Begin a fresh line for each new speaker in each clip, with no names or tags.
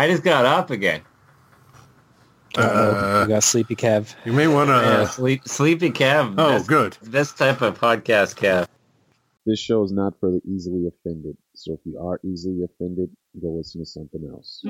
I just got up again.
You got Sleepy Kev.
You may want to...
Sleepy Kev.
Oh, good.
This type of podcast, Kev.
This show is not for the easily offended, so if you are easily offended, go listen to something else.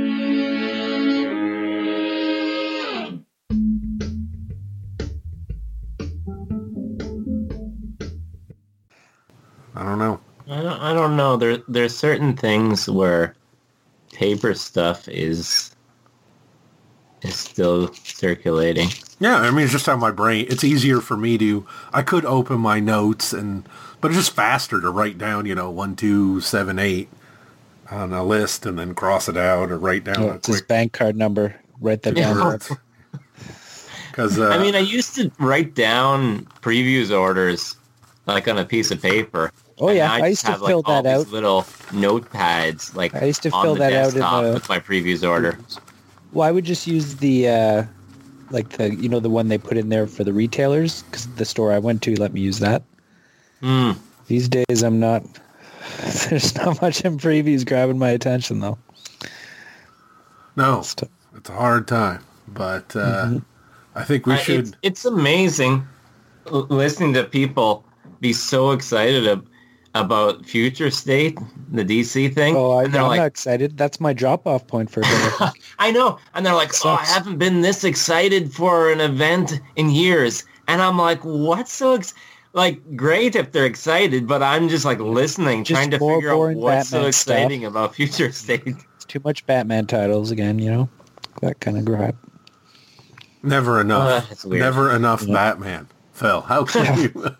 I don't know.
I don't know. There's certain things where paper stuff is still circulating.
Yeah, I mean, it's just how my brain... It's easier for me to... I could open my notes, but it's just faster to write down, 1, 2, 7, 8 on a list and then cross it out or write down a
It's his bank card number. Write that down.
Because
I mean, I used to write down previews orders like on a piece of paper.
Oh yeah, I used to fill that out.
Little notepads, like
I used to fill that out in
with my previews order.
Well, I would just use the the one they put in there for the retailers, because the store I went to let me use that. These days, I'm not. There's not much in previews grabbing my attention though.
No, it's a hard time, but I think we should.
It's amazing listening to people be so excited about Future State, the DC thing.
Oh, I'm not excited. That's my drop-off point for it.
I know. And they're like, I haven't been this excited for an event in years. And I'm like, what's so great if they're excited, but I'm just listening, trying to figure out what's so exciting about Future State.
It's too much Batman titles again, that kind of crap.
Never enough. Never enough Batman. Phil, how can you...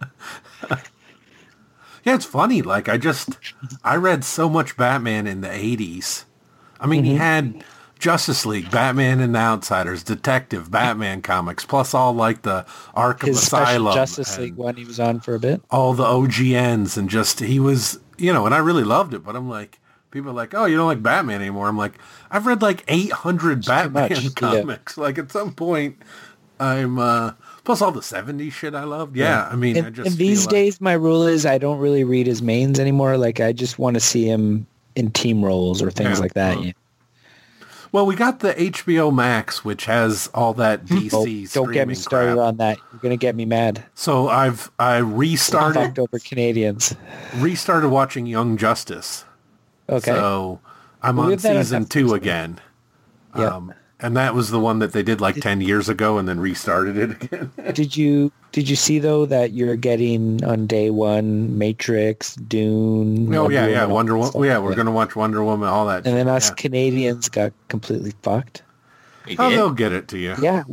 Yeah, it's funny. I read so much Batman in the 80s. I mean, he had Justice League, Batman and the Outsiders, Detective, Batman comics, plus all the Arkham Asylum.
Justice League one he was on for a bit.
All the OGNs and he was, and I really loved it. But I'm like, people are like, oh, you don't like Batman anymore. I'm like, I've read 800 Batman comics. Yeah. At some point, I'm... Plus all the 70s shit I loved. Yeah, I mean,
and these days my rule is I don't really read his mains anymore. I just want to see him in team roles or things like that. Yeah.
Well, we got the HBO Max, which has all that DC
Don't get me started on that. You're going to get me mad.
So I restarted...
Fucked over Canadians.
Restarted watching Young Justice.
Okay.
So I'm on season 2 again.
Yeah.
And that was the one that they did 10 years ago and then restarted it again.
Did you see though that you're getting on day one Matrix, Dune?
Oh yeah, Wonder Woman. Yeah, we're gonna watch Wonder Woman, all that.
And then us Canadians got completely fucked.
They'll get it to you.
Yeah,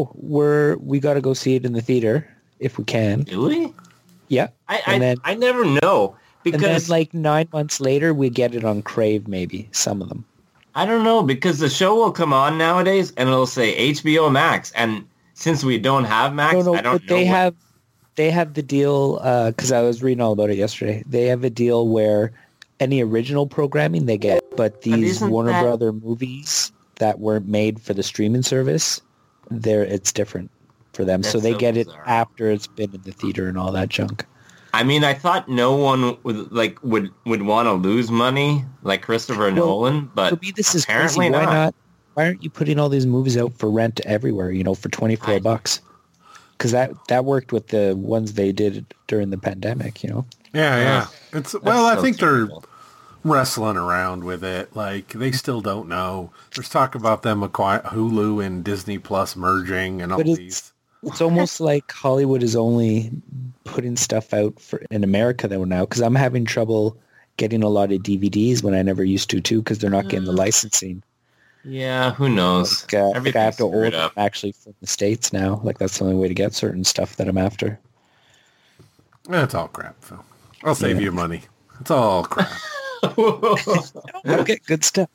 we got to go see it in the theater if we can.
Do we?
Yeah.
I never know because
and then 9 months later we get it on Crave, maybe some of them.
I don't know, because the show will come on nowadays and it'll say HBO Max, and since we don't have Max, I don't know.
They have the deal, because I was reading all about it yesterday. They have a deal where any original programming they get, but these Warner Brother movies that weren't made for the streaming service, it's different for them. So they get it after it's been in the theater and all that junk.
I mean, I thought no one would want to lose money like Christopher Nolan, but for me, this is apparently
crazy. Why not? Why aren't you putting all these movies out for rent everywhere? For $24, because that worked with the ones they did during the pandemic.
Yeah. I think they're wrestling around with it. They still don't know. There's talk about them acquiring Hulu and Disney Plus merging and all these.
It's almost like Hollywood is only putting stuff out in America though now, because I'm having trouble getting a lot of DVDs when I never used to too, because they're not getting the licensing.
Yeah, who knows?
I have to order them actually from the States now. That's the only way to get certain stuff that I'm after.
That's all crap, Phil. I'll save you money. It's all crap.
I'll get good stuff.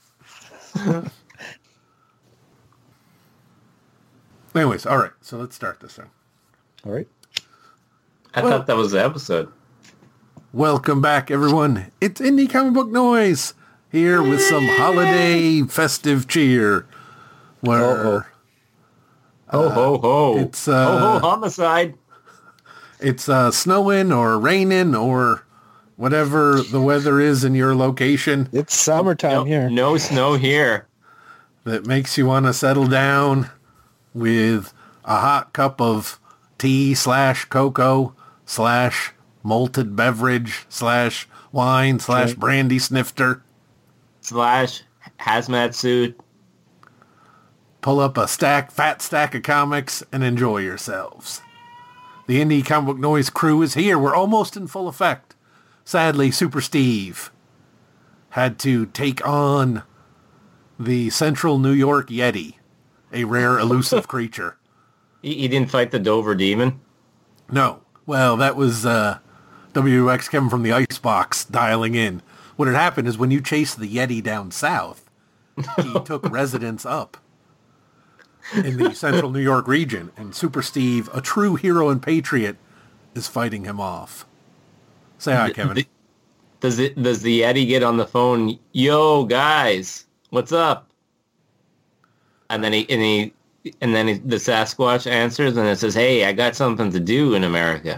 Anyways, all right. So let's start this thing.
All right.
I thought that was the episode.
Welcome back, everyone. It's Indie Comic Book Noise here with some holiday festive cheer. Where
ho ho ho!
It's
ho ho homicide.
It's snowing or raining or whatever the weather is in your location.
It's summertime here.
No snow here.
That makes you want to settle down with a hot cup of tea / cocoa / malted beverage / wine / brandy snifter
/ hazmat suit.
Pull up a fat stack of comics and enjoy yourselves. The Indie Comic Book Noise crew is here. We're almost in full effect. Sadly, Super Steve had to take on the Central New York Yeti, a rare elusive creature.
He didn't fight the Dover Demon?
No. Well, that was WX Kevin from the Icebox dialing in. What had happened is when you chased the Yeti down south, he took residence up in the Central New York region, and Super Steve, a true hero and patriot, is fighting him off. Say hi, Kevin.
Does the Yeti get on the phone? Yo, guys, what's up? And then the Sasquatch answers, and it says, "Hey, I got something to do in America."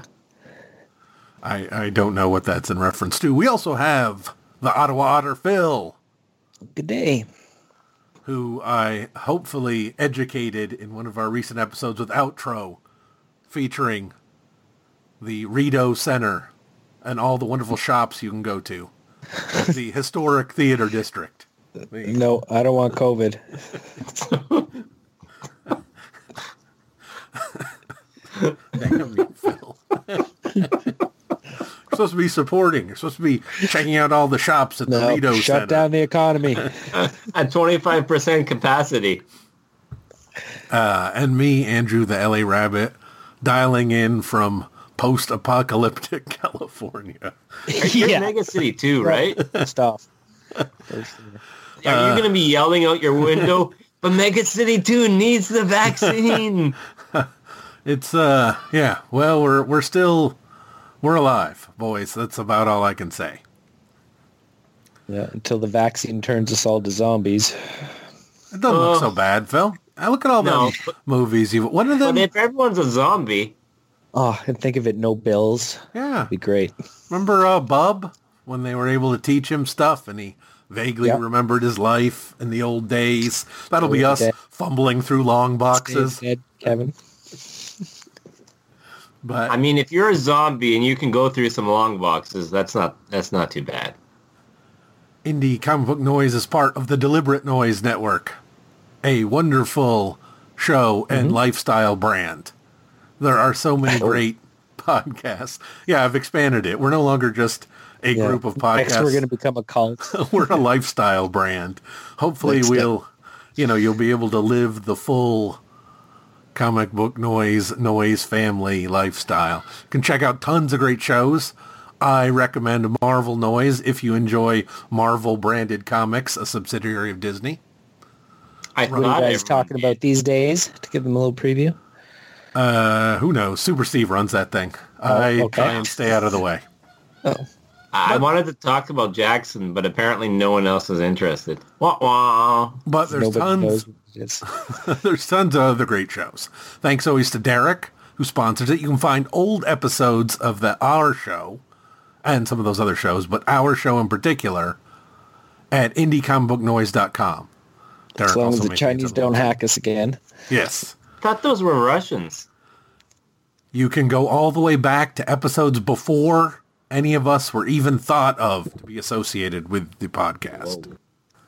I don't know what that's in reference to. We also have the Ottawa Otter Phil.
Good day.
Who I hopefully educated in one of our recent episodes with Outro, featuring the Rideau Center and all the wonderful shops you can go to. The historic theater district.
No, I don't want COVID.
Damn you, Phil. You're supposed to be supporting. You're supposed to be checking out all the shops at the Rideau Center.
Shut down the economy.
At 25% capacity.
And me, Andrew, the LA Rabbit, dialing in from post-apocalyptic California.
You're in Mega City too, right?
Stuff.
Are you going to be yelling out your window, but Mega City 2 needs the vaccine?
It's, yeah, well, we're alive, boys. That's about all I can say.
Yeah, until the vaccine turns us all to zombies.
It doesn't look so bad, Phil. I look at all the movies. One of them.
But if everyone's a zombie.
Oh, and think of it, no bills.
Yeah.
That'd be great.
Remember Bub, when they were able to teach him stuff and he vaguely remembered his life in the old days? That'll be us fumbling through long boxes.
Dead, Kevin.
But
I mean, if you're a zombie and you can go through some long boxes, that's not too bad.
Indie Comic Book Noise is part of the Deliberate Noise Network, a wonderful show and lifestyle brand. There are so many great podcasts. Yeah, I've expanded it. We're no longer just a group of podcasts.
Next we're going to become a cult.
We're a lifestyle brand. Hopefully you'll be able to live the full Comic Book Noise family lifestyle. You can check out tons of great shows. I recommend Marvel Noise if you enjoy Marvel branded comics, a subsidiary of Disney.
What are you guys talking about these days? To give them a little preview.
Who knows? Super Steve runs that thing. I try and stay out of the way.
I wanted to talk about Jackson, but apparently no one else is interested. Wah, wah.
But there's tons. There's tons of other great shows. Thanks always to Derek, who sponsors it. You can find old episodes of our show and some of those other shows, but our show in particular at indiecomicbooknoise.com.
As long as the Chinese don't hack us again.
Yes.
I thought those were Russians.
You can go all the way back to episodes before any of us were even thought of to be associated with the podcast.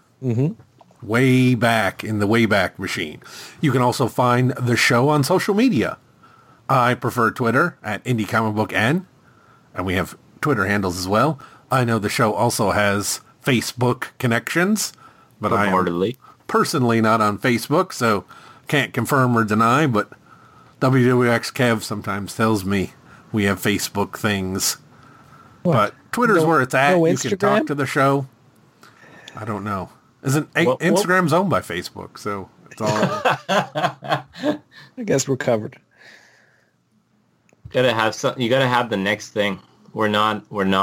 Way back in the Wayback Machine. You can also find the show on social media. I prefer Twitter at IndieComicBookN, and we have Twitter handles as well. I know the show also has Facebook connections, but I am personally not on Facebook, so can't confirm or deny, but WWX Kev sometimes tells me we have Facebook things. What? But Twitter's where it's at. You can talk to the show. I don't know. Instagram's owned by Facebook, so it's all.
I guess we're covered.
You gotta have the next thing. We're not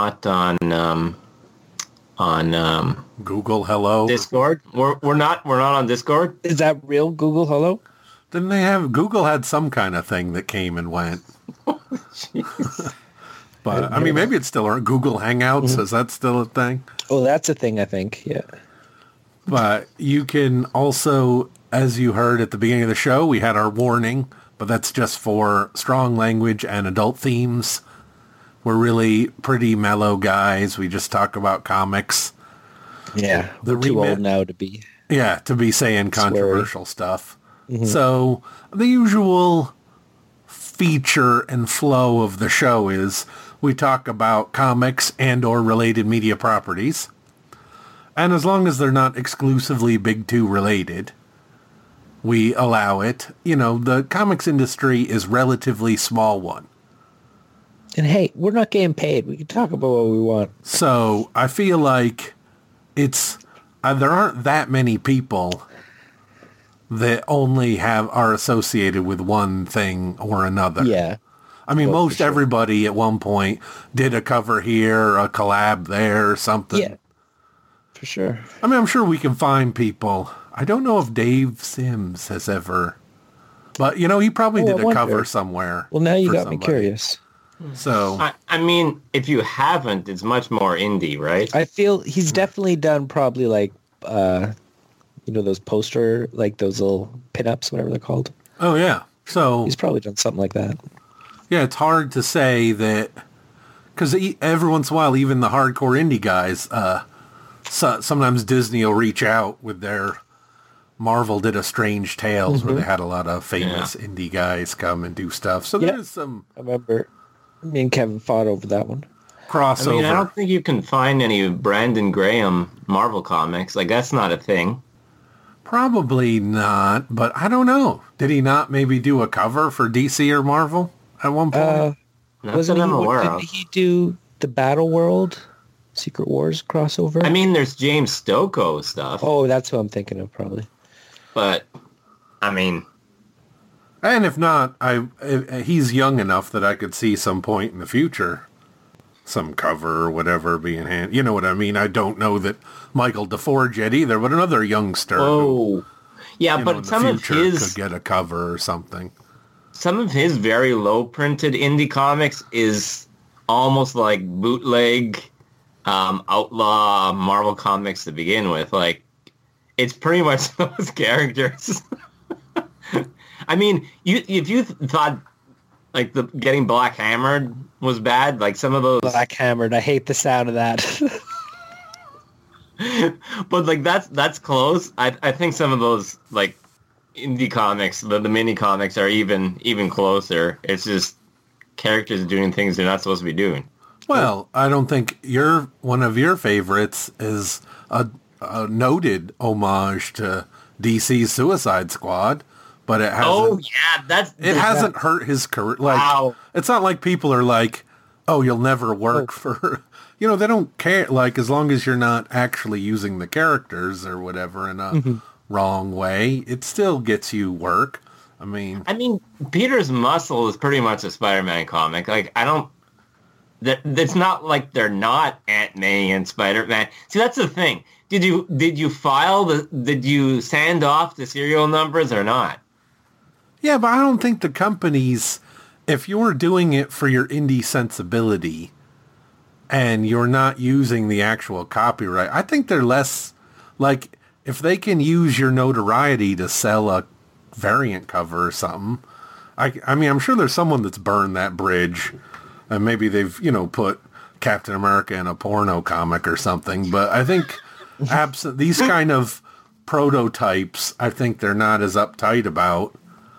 on
Google Hello.
Discord. We're not on Discord.
Is that real Google Hello?
Didn't they have Google had some kind of thing that came and went? But, I mean, maybe it's still Google Hangouts. Mm-hmm. Is that still a thing?
Oh, that's a thing, I think, yeah.
But you can also, as you heard at the beginning of the show, we had our warning, but that's just for strong language and adult themes. We're really pretty mellow guys. We just talk about comics.
Yeah, we're too old now to be.
Yeah, to be saying controversial stuff. Mm-hmm. So the usual feature and flow of the show is we talk about comics and or related media properties. And as long as they're not exclusively Big Two related, we allow it. You know, the comics industry is relatively small one.
And hey, we're not getting paid. We can talk about what we want.
So I feel like it's there aren't that many people that only are associated with one thing or another.
Yeah.
I mean, most everybody at one point did a cover here, a collab there, or something.
Yeah, for sure.
I mean, I'm sure we can find people. I don't know if Dave Sims has ever, but, you know, he probably did a cover somewhere.
Well, now you got me curious.
So,
I mean, if you haven't, it's much more indie, right?
I feel he's definitely done probably like, you know, those poster, like those little pinups, whatever they're called.
Oh, yeah. So
he's probably done something like that.
Yeah, it's hard to say that, because every once in a while, even the hardcore indie guys, sometimes Disney will reach out with their, Marvel did a Strange Tales where they had a lot of famous indie guys come and do stuff. So there's some...
I remember me and Kevin fought over that one.
Crossover. I mean,
I don't think you can find any Brandon Graham Marvel comics. Like, that's not a thing.
Probably not, but I don't know. Did he not maybe do a cover for DC or Marvel at one point?
Didn't he do the Battle World Secret Wars crossover?
I mean, there's James Stokoe stuff.
Oh, that's what I'm thinking of, probably.
But, I mean...
And if not, he's young enough that I could see some point in the future some cover or whatever being hand. You know what I mean? I don't know that Michael DeForge yet either, but another youngster.
Oh, yeah, but some of his
could get a cover or something.
Some of his very low printed indie comics is almost like bootleg outlaw Marvel comics to begin with. Like, it's pretty much those characters. I mean, if you thought like the getting Black Hammered was bad, like some of those
Black Hammered, I hate the sound of that.
But like that's close. I think some of those like indie comics, the mini comics are even closer. It's just characters doing things they're not supposed to be doing.
Well, I don't think one of your favorites is a noted homage to DC's Suicide Squad. But it hasn't.
Oh yeah,
it hasn't hurt his career. Like, wow. It's not like people are like, "Oh, you'll never work for." You know, they don't care. Like, as long as you're not actually using the characters or whatever in a wrong way, it still gets you work. I mean,
Peter's Muscle is pretty much a Spider-Man comic. Like, I don't. It's not like they're not Ant-Man and Spider-Man. See, that's the thing. Did you did you sand off the serial numbers or not?
Yeah, but I don't think the companies, if you're doing it for your indie sensibility and you're not using the actual copyright, I think they're less, like, if they can use your notoriety to sell a variant cover or something, I mean, I'm sure there's someone that's burned that bridge, and maybe they've, put Captain America in a porno comic or something, but I think absent these kind of prototypes, I think they're not as uptight about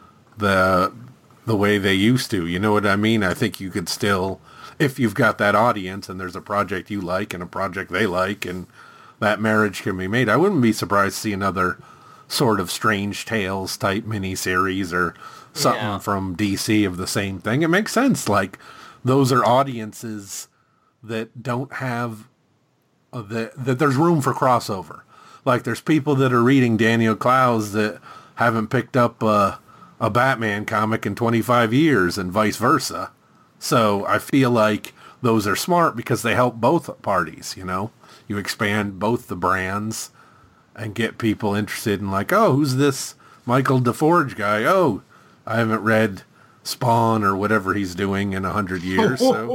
the way they used to. You know what I mean? I think you could still, if you've got that audience and there's a project you like and a project they like and that marriage can be made, I wouldn't be surprised to see another sort of Strange Tales type miniseries or something from DC of the same thing. It makes sense. Like, those are audiences that don't have that there's room for crossover. Like, there's people that are reading Daniel Clowes that haven't picked up a Batman comic in 25 years and vice versa. So I feel like those are smart because they help both parties, You expand both the brands and get people interested in, like, oh, who's this Michael DeForge guy? Oh, I haven't read Spawn or whatever he's doing in 100 years. So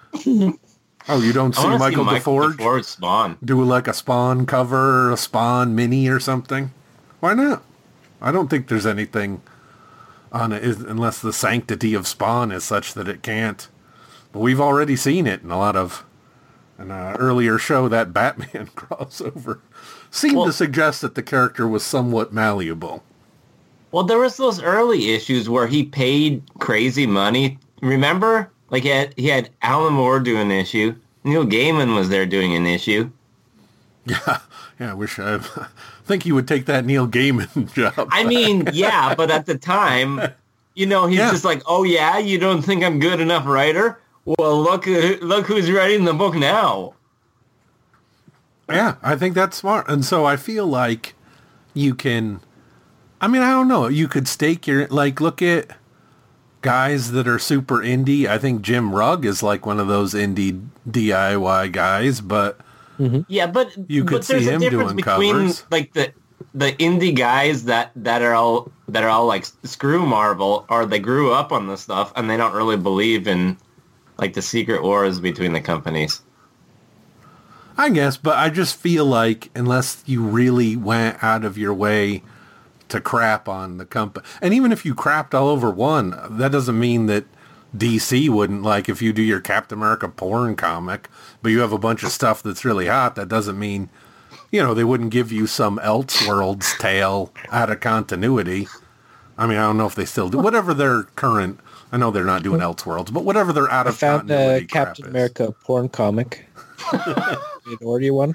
Oh, you don't see Michael DeForge
Spawn
do like a Spawn cover, a Spawn mini or something? Why not? I don't think there's anything on it unless the sanctity of Spawn is such that it can't. But we've already seen it in a lot of an earlier show. That Batman crossover seemed to suggest that the character was somewhat malleable.
Well, there was those early issues where he paid crazy money. Remember? Like he had Alan Moore do an issue. Neil Gaiman was there doing an issue.
Yeah, I wish I think he would take that Neil Gaiman job.
I mean, yeah, but at the time, he's just like, oh yeah, you don't think I'm good enough writer? Well, look who's writing the book now.
Yeah, I think that's smart. And so I feel like you can, I don't know, you could stake your, look at guys that are super indie. I think Jim Rugg is like one of those indie DIY guys, but
yeah, but
you could see him doing covers.
Like the indie guys that are all like screw Marvel, or they grew up on this stuff and they don't really believe in like the secret wars between the companies.
I guess, but I just feel like unless you really went out of your way to crap on the company, and even if you crapped all over one, that doesn't mean that DC wouldn't, like if you do your Captain America porn comic, but you have a bunch of stuff that's really hot, that doesn't mean, they wouldn't give you some Elseworlds tale out of continuity. I don't know if they still do, whatever their current, I know they're not doing Elseworlds, but whatever they're out of continuity.
I found Captain America porn comic. You order one?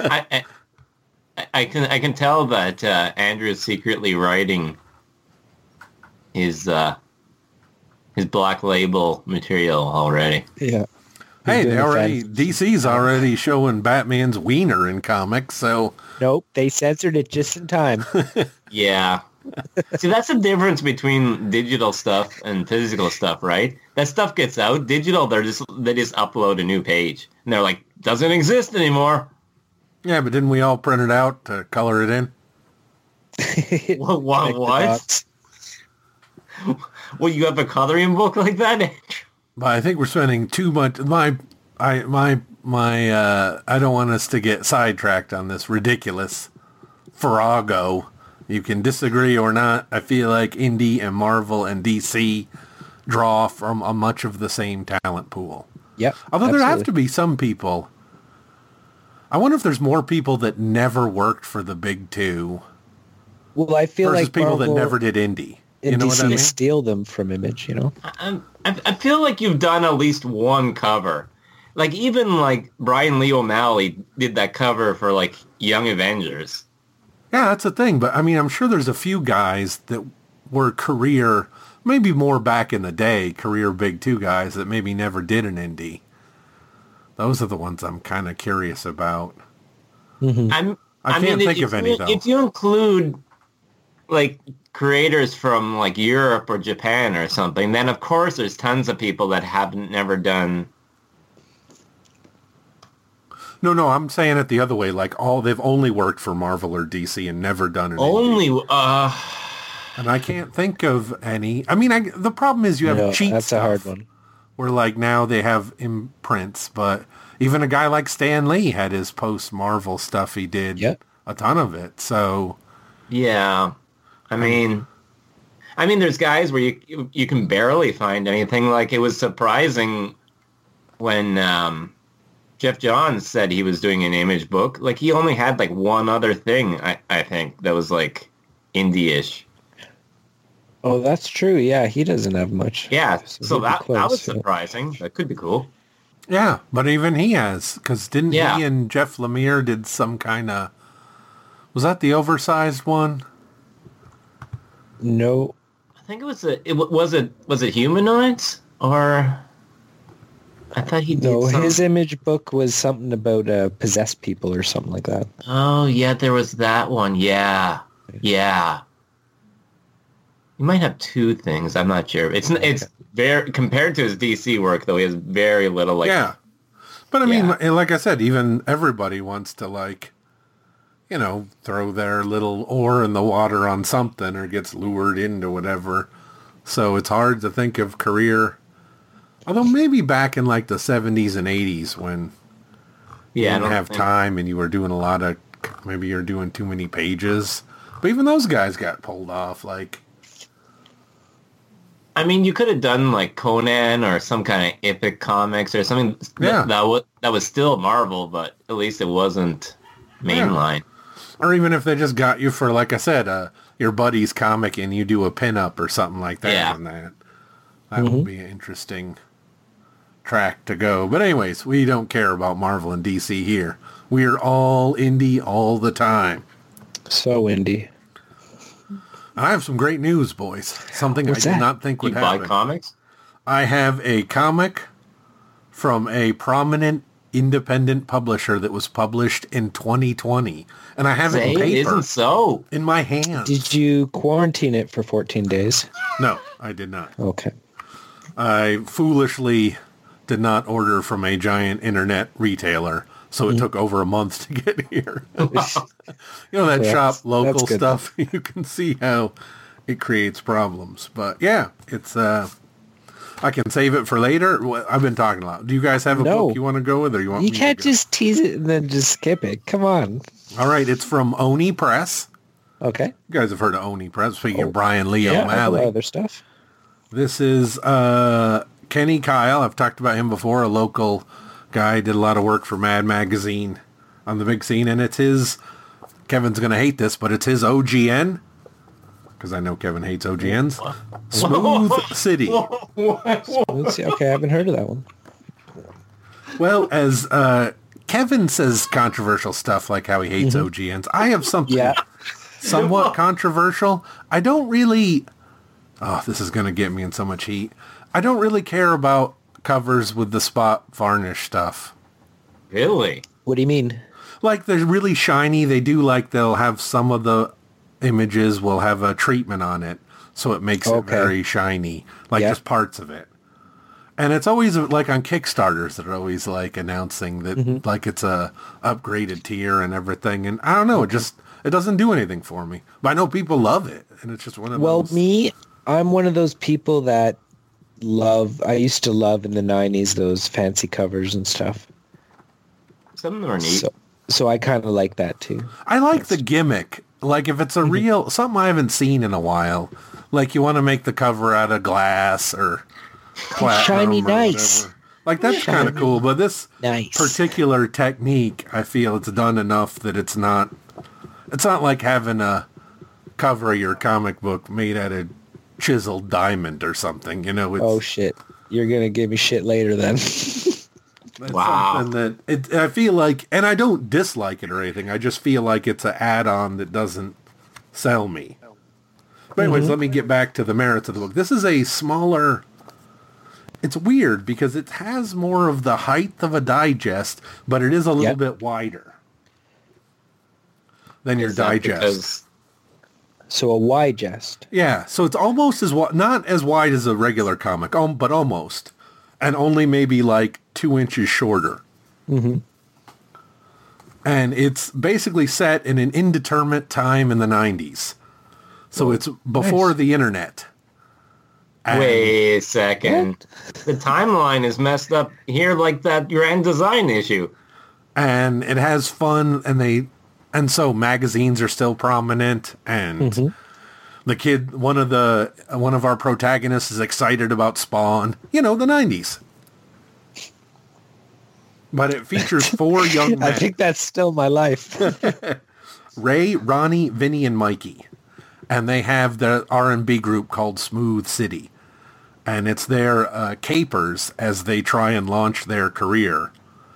I can tell that Andrew is secretly writing his Black Label material already.
Yeah.
Hey, DC's already showing Batman's wiener in comics, so...
Nope, they censored it just in time.
Yeah. See, that's the difference between digital stuff and physical stuff, right? That stuff gets out. Digital, they just upload a new page. And they're like, doesn't exist anymore.
Yeah, but didn't we all print it out to color it in?
What? Well, you have a coloring book like that, Andrew?
But I think we're spending too much. I don't want us to get sidetracked on this ridiculous farrago. You can disagree or not. I feel like Indie and Marvel and DC draw from a much of the same talent pool.
Yep.
Although there have to be some people. I wonder if there's more people that never worked for the big two.
Well, I feel
versus
like
people
Marvel
that never did indie.
You know DC what I mean? Steal them from Image,
I feel like you've done at least one cover. Like even like Brian Lee O'Malley did that cover for like Young Avengers.
Yeah, that's the thing. But I'm sure there's a few guys that were career, maybe more back in the day, career big two guys that maybe never did an indie. Those are the ones I'm kind of curious about.
Mm-hmm.
I can't think of any though.
If you include like creators from like Europe or Japan or something, then of course there's tons of people that haven't never done.
No, I'm saying it the other way. Like they've only worked for Marvel or DC and never done an
indie.
And I can't think of any. The problem is you have cheap
that's
stuff.
a hard one.
Where like now they have imprints, but even a guy like Stan Lee had his post-Marvel stuff. He did a ton of it. So
yeah, there's guys where you can barely find anything. Like it was surprising when Jeff Johns said he was doing an Image book. Like he only had like one other thing, I think, that was like indie-ish.
Oh, that's true. Yeah, he doesn't have much.
Yeah, so that was surprising. That could be cool.
Yeah, but even he has, because didn't he and Jeff Lemire did some kind of... Was that the oversized one?
No.
I think it was was it Humanoids? Or... I thought he did
his Image book was something about possessed people or something like that.
Oh, yeah, there was that one. Yeah. Yeah. He might have two things. I'm not sure. It's very compared to his DC work, though. He has very little.
But like I said, even everybody wants to throw their little oar in the water on something or gets lured into whatever. So it's hard to think of career Although maybe back in like the 70s and 80s when you didn't have time and you were doing a lot of, maybe you're doing too many pages. But even those guys got pulled off. Like,
I mean, you could have done like Conan or some kind of epic comics or something that was still Marvel, but at least it wasn't mainline.
Yeah. Or even if they just got you for, like I said, your buddy's comic and you do a pinup or something like that.
Yeah.
On that would be an interesting track to go. But anyways, we don't care about Marvel and DC here. We're all indie all the time.
So indie.
I have some great news, boys. Something I did not think would happen.
You buy comics?
I have a comic from a prominent independent publisher that was published in 2020. And I have it in paper.
Isn't so.
In my hands.
Did you quarantine it for 14 days?
No, I did not.
Okay.
I foolishly did not order from a giant internet retailer, so it took over a month to get here. You know, that shop local stuff, you can see how it creates problems. But yeah, it's I can save it for later. I've been talking a lot. Do you guys have a book you want to go with, or you want?
You can't just tease it and then just skip it. Come on.
All right, it's from Oni Press.
Okay.
You guys have heard of Oni Press. Speaking of Brian Lee O'Malley.
Other stuff.
This is Kenny Kyle. I've talked about him before. A local guy, did a lot of work for Mad Magazine on the big scene, and it's his. Kevin's gonna hate this, but it's his OGN. Because I know Kevin hates OGNs. Smooth City.
Okay, I haven't heard of that one.
Well, as Kevin says controversial stuff like how he hates OGNs, I have something somewhat controversial. I don't really... Oh, this is going to get me in so much heat. I don't really care about covers with the spot varnish stuff.
Really?
What do you mean?
Like, they're really shiny. They do, like, they'll have some of the images will have a treatment on it, so it makes it very shiny, like just parts of it. And it's always like on Kickstarters, they're always like announcing that like it's a upgraded tier and everything. And I don't know, it doesn't do anything for me. But I know people love it, and it's just one of those.
Well, I'm one of those people that I used to love in the 90s those fancy covers and stuff.
Some of them are neat.
So I kind of like that too.
I like the gimmick. Like if it's a real, something I haven't seen in a while, like you want to make the cover out of glass or platinum
shiny,
or
nice.
Whatever. Like that's kind of cool, but this particular technique, I feel it's done enough that it's not like having a cover of your comic book made out of chiseled diamond or something, you know.
Oh shit. You're going to give me shit later then.
Wow.
Something that I feel like, and I don't dislike it or anything. I just feel like it's an add-on that doesn't sell me. But anyways, let me get back to the merits of the book. This is a smaller. It's weird because it has more of the height of a digest, but it is a little bit wider than your digest.
So a wide-jest.
Yeah, so it's almost as not as wide as a regular comic, but almost. And only maybe like 2 inches shorter. And it's basically set in an indeterminate time in the 90s. So it's before the internet.
And wait a second. The timeline is messed up here like that Grand Design issue.
And it has fun, and so magazines are still prominent, and the kid, one of our protagonists is excited about Spawn. You know, the 90s. But it features 4 young men.
I think that's still my life.
Ray, Ronnie, Vinny, and Mikey. And they have the R&B group called Smooth City. And it's their capers as they try and launch their career.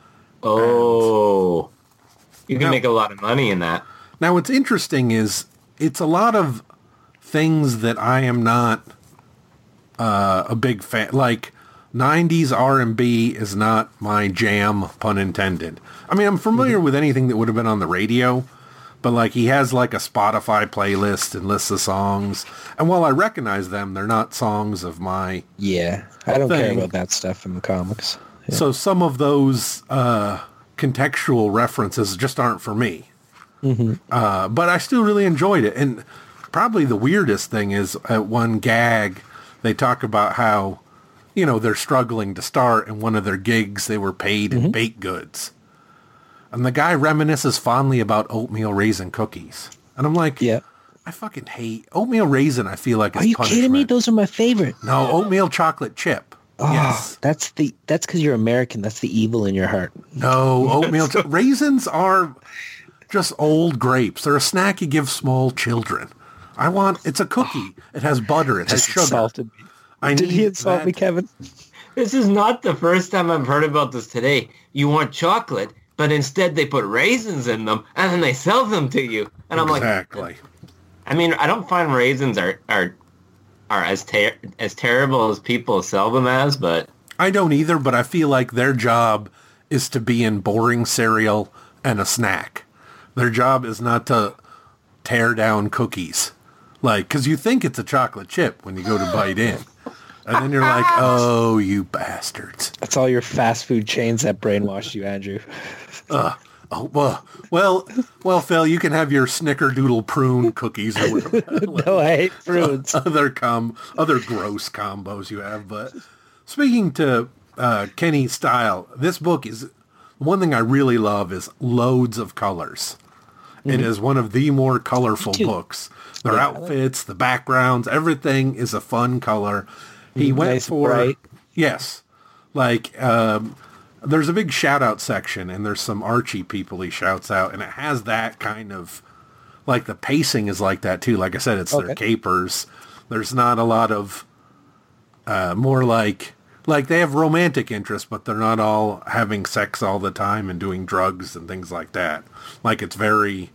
Oh. You can make a lot of money in that.
Now, what's interesting is it's a lot of things that I am not a big fan. Like, 90s R&B is not my jam, pun intended. I mean, I'm familiar with anything that would have been on the radio, but like he has like a Spotify playlist and lists of songs. And while I recognize them, they're not songs of my
I don't care about that stuff in the comics. Yeah.
So some of those contextual references just aren't for me. But I still really enjoyed it. And probably the weirdest thing is at one gag, they talk about how, they're struggling to start, and one of their gigs, they were paid in baked goods. And the guy reminisces fondly about oatmeal raisin cookies. And I'm like,
yeah.
I fucking hate oatmeal raisin. I feel like it's
Are you
punishment.
kidding me? Those are my favorite.
No, oatmeal chocolate chip.
Oh,
yes.
That's because you're American. That's the evil in your heart.
No, oatmeal raisins are just old grapes. They're a snack you give small children. It's a cookie. It has butter. It has sugar.
Insulted me. Did he insult me, Kevin?
This is not the first time I've heard about this today. You want chocolate, but instead they put raisins in them, and then they sell them to you. And I'm
exactly.
I mean, I don't find raisins are as terrible as people sell them as, but...
I don't either, but I feel like their job is to be in boring cereal and a snack. Their job is not to tear down cookies. Like, because you think it's a chocolate chip when you go to bite in. And then you're like, oh, you bastards.
That's all your fast food chains that brainwashed you, Andrew.
Well, Phil, you can have your snickerdoodle prune cookies or whatever.
No, I hate prunes.
Other gross combos you have. But speaking to Kenny Style, this book is, one thing I really love is loads of colors. Mm-hmm. It is one of the more colorful books. Their outfits, the backgrounds, everything is a fun color. He went
nice
for,
bright.
Yes, like, there's a big shout out section, and there's some Archie people he shouts out, and it has that kind of, like, the pacing is like that too. Like I said, it's their capers. There's not a lot of, more like they have romantic interests, but they're not all having sex all the time and doing drugs and things like that. Like, it's very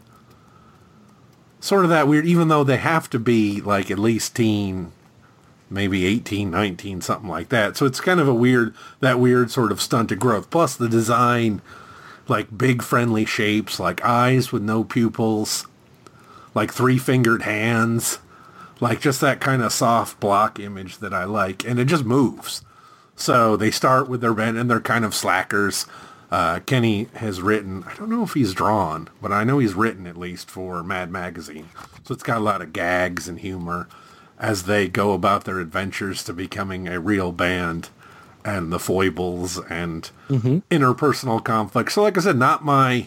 sort of that weird, even though they have to be like at least teen, maybe 18, 19, something like that. So it's kind of that weird sort of stunted growth. Plus the design, like big friendly shapes, like eyes with no pupils, like 3-fingered hands, like just that kind of soft block image that I like. And it just moves. So they start with their band, and they're kind of slackers. Kenny has written, I don't know if he's drawn, but I know he's written at least for Mad Magazine. So it's got a lot of gags and humor as they go about their adventures to becoming a real band, and the foibles and interpersonal conflicts. So like I said, not my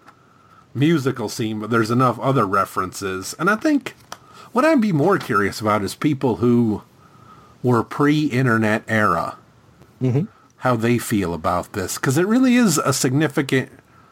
musical scene, but there's enough other references. And I think what I'd be more curious about is people who were pre-internet era, how they feel about this. Because it really is a significant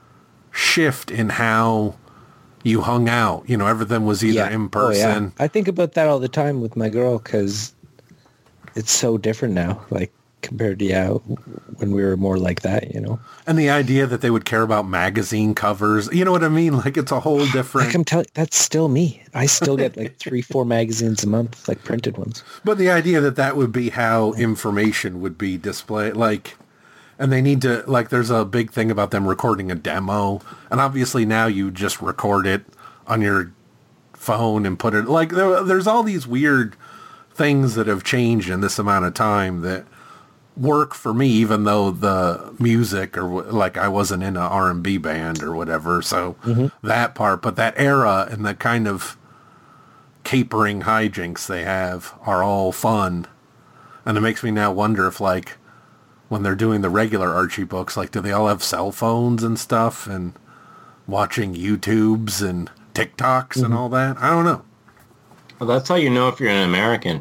shift in how you hung out. Everything was either in person.
I think about that all the time with my girl, because it's so different now, like compared to when we were more like that,
And the idea that they would care about magazine covers, you know what I mean? Like, it's a whole different...
I can tell that's still me. I still get like 3-4 magazines a month, like printed ones.
But the idea that would be how information would be displayed, like... And they need to, like, there's a big thing about them recording a demo. And obviously now you just record it on your phone and put it, like, there's all these weird things that have changed in this amount of time that work for me, even though the music, or like I wasn't in an R&B band or whatever. So that part, but that era and the kind of capering hijinks they have are all fun. And it makes me now wonder if, like, when they're doing the regular Archie books, like, do they all have cell phones and stuff and watching YouTubes and TikToks and all that? I don't know.
Well, that's how you know if you're an American.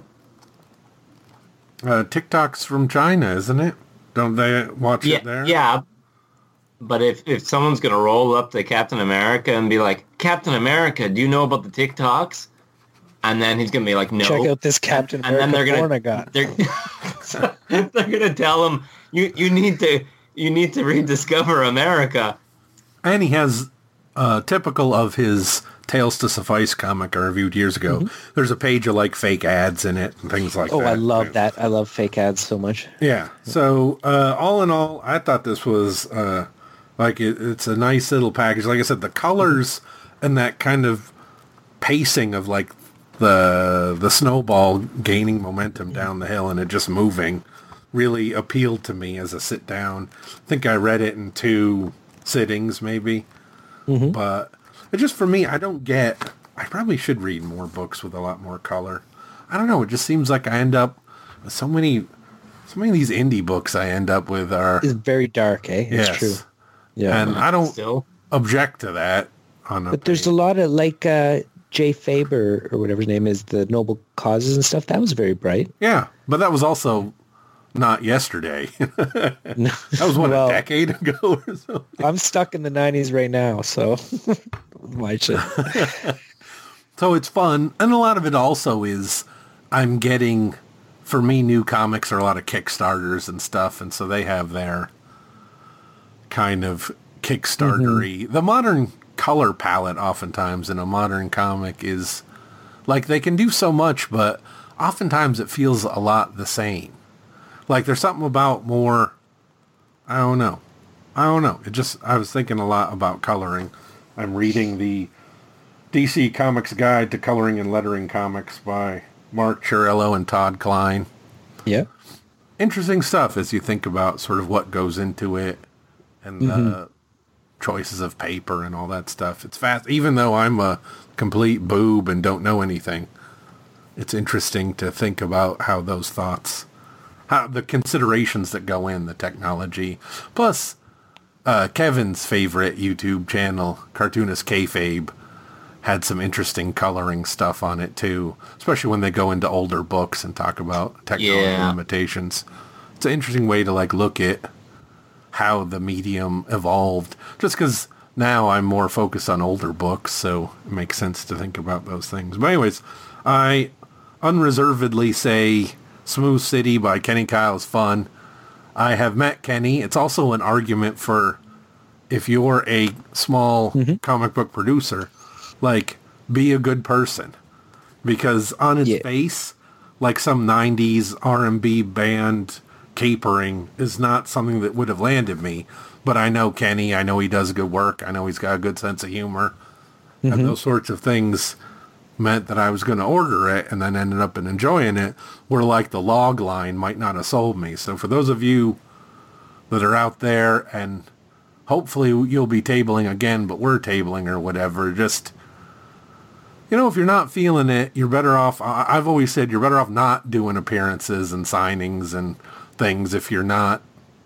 TikTok's from China, isn't it? Don't they watch it there?
Yeah. But if someone's going to roll up to Captain America and be like, Captain America, do you know about the TikToks? And then he's going to be like, no.
Check out this Captain America
and then
porn I got.
They're going to tell him, you need to rediscover America.
And he has, typical of his Tales to Suffice comic I reviewed years ago, there's a page of, like, fake ads in it and things like that.
Oh, I love that. I love fake ads so much.
Yeah. So, all in all, I thought this was, it's a nice little package. Like I said, the colors and that kind of pacing of, like, the snowball gaining momentum down the hill and it just moving really appealed to me as a sit down. I think I read it in 2 sittings maybe. But it just, for me, I probably should read more books with a lot more color. I don't know. It just seems like I end up with so many Some of these indie books I end up with are...
It's very dark, eh? It's
yes.
true. Yeah.
And I don't object to that.
But there's a lot of, like, Jay Faber, or whatever his name is, the Noble Causes and stuff. That was very bright.
Yeah, but that was also not yesterday. That was, what, a decade ago or something?
I'm stuck in the 90s right now, so why should...
So it's fun. And a lot of it also is I'm getting, for me, new comics are a lot of Kickstarters and stuff. And so they have their kind of Kickstarter-y. Mm-hmm. The modern color palette oftentimes in a modern comic is like they can do so much, but oftentimes it feels a lot the same. Like there's something about more, I don't know. I was thinking a lot about coloring. I'm reading the DC Comics Guide to Coloring and Lettering Comics by Mark Chiarello and Todd Klein.
Yeah.
Interesting stuff as you think about sort of what goes into it and the choices of paper and all that stuff. It's fast. Even though I'm a complete boob and don't know anything, it's interesting to think about how those thoughts, how the considerations that go in, the technology. Plus, Kevin's favorite YouTube channel, Cartoonist Kayfabe, had some interesting coloring stuff on it too, especially when they go into older books and talk about technology limitations. It's an interesting way to like look at how the medium evolved, just because now I'm more focused on older books, so it makes sense to think about those things. But anyways, I unreservedly say Smooth City by Kenny Kyle is fun. I have met Kenny. It's also an argument for if you're a small comic book producer, like, be a good person. Because on its face, like some 90s R&B band capering is not something that would have landed me. But I know Kenny. I know he does good work. I know he's got a good sense of humor. And those sorts of things meant that I was going to order it and then ended up enjoying it, where like the log line might not have sold me. So for those of you that are out there, and hopefully you'll be tabling again, but we're tabling or whatever, just, you know, if you're not feeling it, you're better off, I've always said you're better off not doing appearances and signings and things if you're not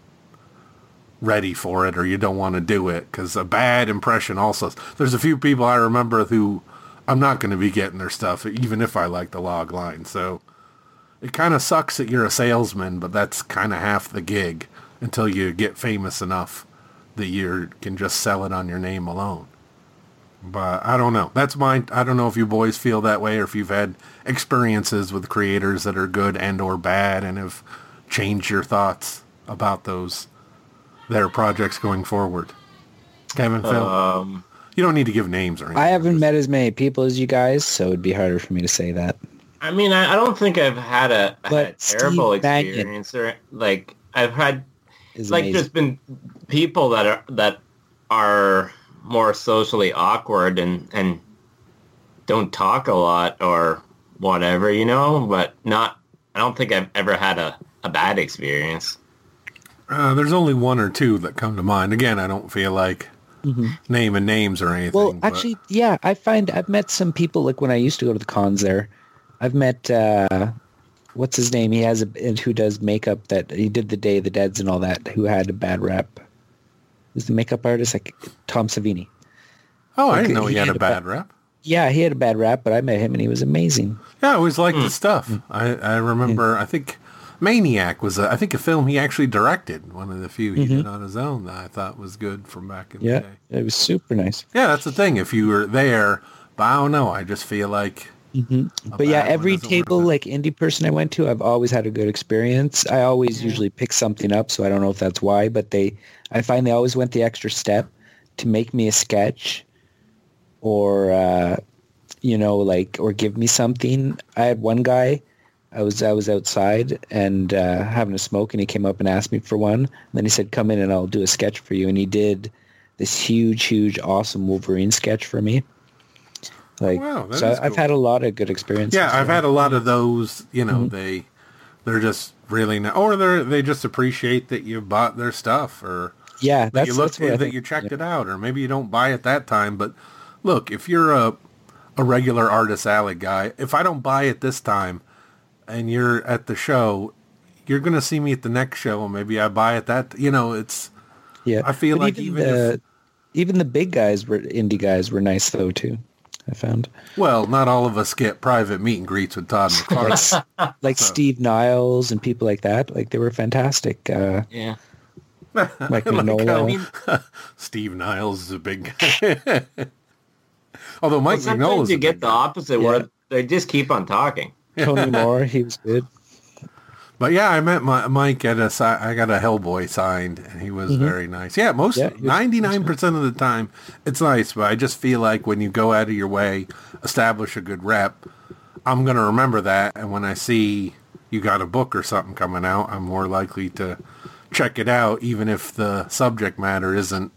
ready for it or you don't want to do it, because a bad impression also, there's a few people I remember who I'm not going to be getting their stuff, even if I like the log line. So it kind of sucks that you're a salesman, but that's kind of half the gig until you get famous enough that you can just sell it on your name alone. But I don't know. That's mine. I don't know if you boys feel that way or if you've had experiences with creators that are good and or bad and have changed your thoughts about their projects going forward. Kevin, Phil? You don't need to give names or anything.
I haven't met as many people as you guys, so it'd be harder for me to say that.
I mean, I don't think I've had a terrible experience. Or like I've had, like, there's been people that are more socially awkward and don't talk a lot or whatever, you know. But I don't think I've ever had a bad experience.
There's only one or two that come to mind. Again, I don't feel like naming names or anything.
Well, actually, yeah, I've met some people, like when I used to go to the cons there. I've met, what's his name? He has who does makeup, that he did the Day of the Deads and all that, who had a bad rep. Who's the makeup artist? Like Tom Savini.
Oh, I didn't know he had a bad rep.
Yeah, he had a bad rap, but I met him and he was amazing.
Yeah, I always liked his stuff. I remember, I think Maniac was, I think, a film he actually directed, one of the few he did on his own that I thought was good from back in the day.
Yeah, it was super nice.
Yeah, that's the thing. If you were there, but I don't know, I just feel like...
But yeah, every table, like indie person I went to, I've always had a good experience. I always usually pick something up, so I don't know if that's why, but I find they always went the extra step to make me a sketch or, or give me something. I had one guy, I was outside and having a smoke, and he came up and asked me for one. And then he said, come in and I'll do a sketch for you. And he did this huge, awesome Wolverine sketch for me. Like, wow, so I've had a lot of good experiences.
Yeah, I've had a lot of those, you know, they're just really not, or they just appreciate that you bought their stuff, or that you looked at, that you checked it out, or maybe you don't buy it that time. But look, if you're a regular Artist Alley guy, if I don't buy it this time and you're at the show, you're going to see me at the next show, and maybe I buy it that, it's,
yeah.
I feel like
even the big guys indie guys were nice though too, I found.
Well, not all of us get private meet and greets with Todd McFarlane.
like Steve Niles and people like that. Like, they were fantastic.
Yeah.
Mike Mignola.
Steve Niles is a big guy. Although Mike Mignola is
you get the opposite where they just keep on talking.
Tony Moore, he was good.
But yeah, I met Mike I got a Hellboy signed, and he was very nice. Yeah, 99% of the time, it's nice. But I just feel like when you go out of your way, establish a good rep, I'm going to remember that. And when I see you got a book or something coming out, I'm more likely to check it out, even if the subject matter isn't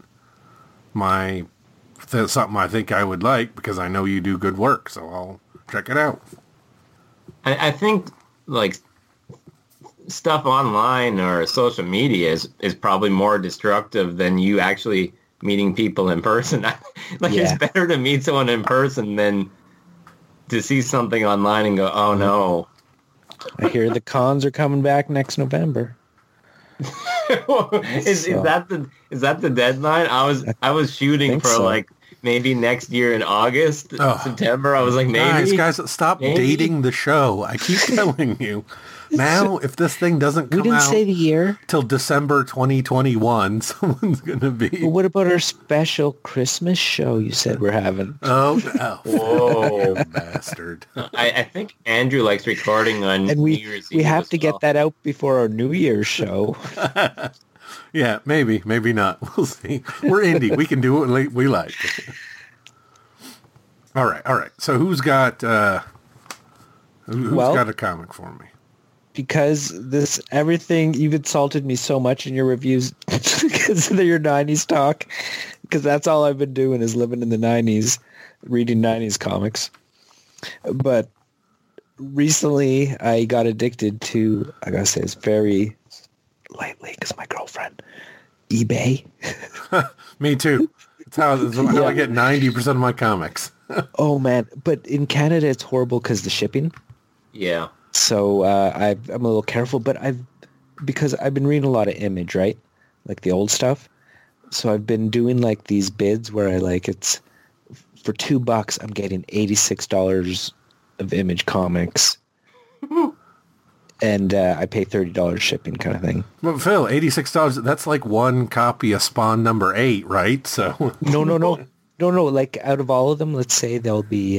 something I think I would like, because I know you do good work, so I'll check it out.
I think, like, stuff online or social media is probably more destructive than you actually meeting people in person. It's better to meet someone in person than to see something online and go, oh no.
I hear the cons are coming back next November.
Is that the deadline? I was shooting for like maybe next year in August, September. I was like, maybe.
Guys, stop dating the show. I keep telling you. Now, if this thing doesn't come out...
We didn't say the year.
...till December 2021, someone's going to be...
Well, what about our special Christmas show you said we're having?
Oh, no.
Whoa.
Bastard.
I think Andrew likes recording on New Year's Eve.
We have to get that out before our New Year's show.
Yeah, maybe not. We'll see. We're indie. We can do what we like. All right. So who's got got a comic for me?
Because everything, you've insulted me so much in your reviews because of your 90s talk, because that's all I've been doing is living in the 90s, reading 90s comics. But recently I got addicted to, I gotta say it's very lightly because my girlfriend, eBay.
Me too. That's how I get 90% of my comics.
Oh man, but in Canada it's horrible because the shipping.
Yeah.
So I'm a little careful, but because I've been reading a lot of Image, right? Like the old stuff. So I've been doing like these bids where it's for $2 I'm getting $86 of Image comics. And I pay $30 shipping kind of thing.
Well, Phil, $86, that's like one copy of Spawn number 8, right? So
No. Like out of all of them, let's say there'll be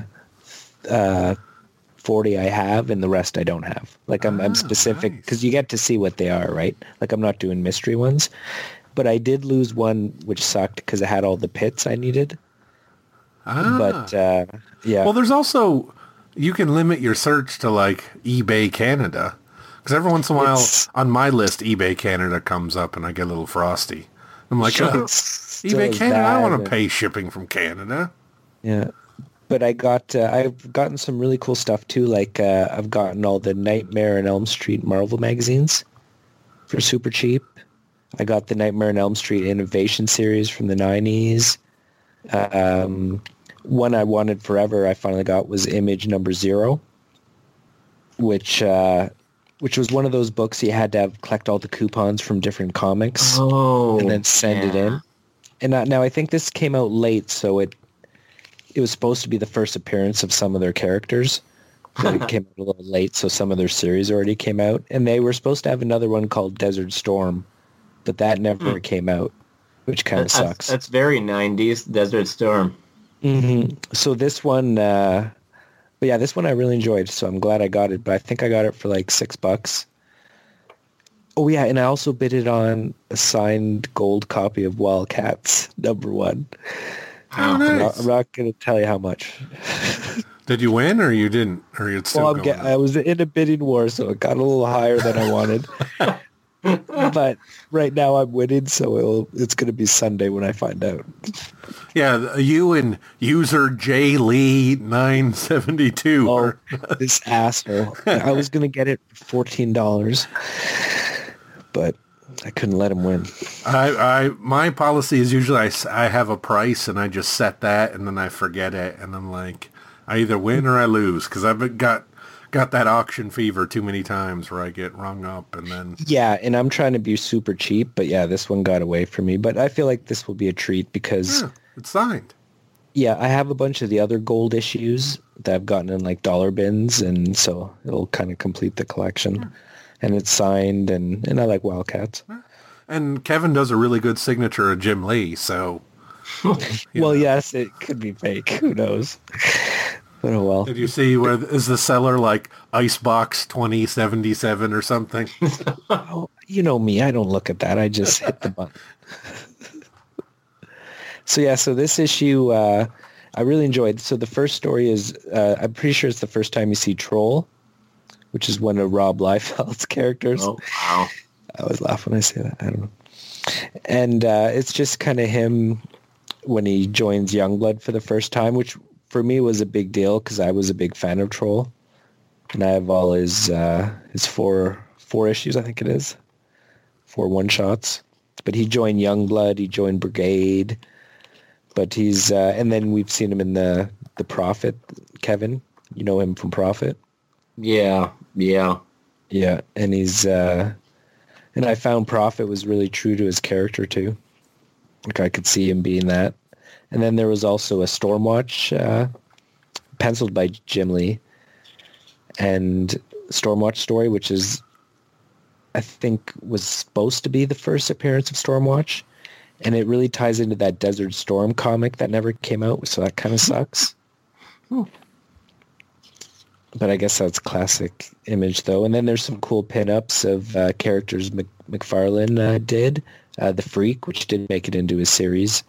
40 I have and the rest I don't have. Like I'm specific because you get to see what they are, right? Like I'm not doing mystery ones, but I did lose one which sucked because I had all the pits I needed. But yeah.
Well, there's also, you can limit your search to like eBay Canada, because every once in a while on my list eBay Canada comes up and I get a little frosty. I'm like, eBay Canada, I want to pay shipping from Canada.
Yeah. But I've gotten some really cool stuff too. Like I've gotten all the Nightmare on Elm Street Marvel magazines for super cheap. I got the Nightmare on Elm Street Innovation series from the 90s. One I wanted forever I finally got was Image number 0, which was one of those books you had to collect all the coupons from different comics and then send it in. And now I think this came out late, so it was supposed to be the first appearance of some of their characters. But it came out a little late, so some of their series already came out. And they were supposed to have another one called Desert Storm, but that never came out, which kind of sucks.
That's very 90s, Desert Storm.
Mm-hmm. So this one, this one I really enjoyed, so I'm glad I got it. But I think I got it for like $6. Oh, yeah, and I also bid it on a signed gold copy of Wildcats, number 1.
Oh, nice.
I'm not going to tell you how much.
Did you win or you didn't? Or you'd still
I was in a bidding war, so it got a little higher than I wanted. But right now I'm winning, so it's going to be Sunday when I find out.
Yeah, you and user J Lee 972.
Oh, this asshole. I was going to get it for $14, but I couldn't let him win.
My policy is usually I have a price and I just set that and then I forget it and I'm like, I either win or I lose, because I've got got that auction fever too many times where I get rung up and then...
Yeah, and I'm trying to be super cheap, but yeah, this one got away from me. But I feel like this will be a treat because...
Yeah, it's signed.
Yeah, I have a bunch of the other gold issues that I've gotten in like dollar bins, and so it'll kind of complete the collection. Yeah. And it's signed, and I like Wildcats. Yeah.
And Kevin does a really good signature of Jim Lee, so...
Well, yes, it could be fake. Who knows? But oh well.
Did you see where is the seller like Icebox 2077 or something?
Oh, you know me. I don't look at that. I just hit the button. So this issue, I really enjoyed. So the first story is, I'm pretty sure it's the first time you see Troll, which is one of Rob Liefeld's characters.
Oh, wow.
I always laugh when I say that. I don't know. And it's just kind of him when he joins Youngblood for the first time, which for me was a big deal because I was a big fan of Troll. And I have all his four issues, I think it is. 4 one-shots. But he joined Youngblood, he joined Brigade. But he's, and then we've seen him in the Prophet, Kevin. You know him from Prophet?
Yeah.
Yeah, and he's, and I found Prophet was really true to his character too. Like I could see him being that. And then there was also a Stormwatch, penciled by Jim Lee, and Stormwatch story, which is, I think, was supposed to be the first appearance of Stormwatch. And it really ties into that Desert Storm comic that never came out, so that kind of sucks. But I guess that's classic Image, though. And then there's some cool pinups of characters McFarlane did. The Freak, which did make it into a series.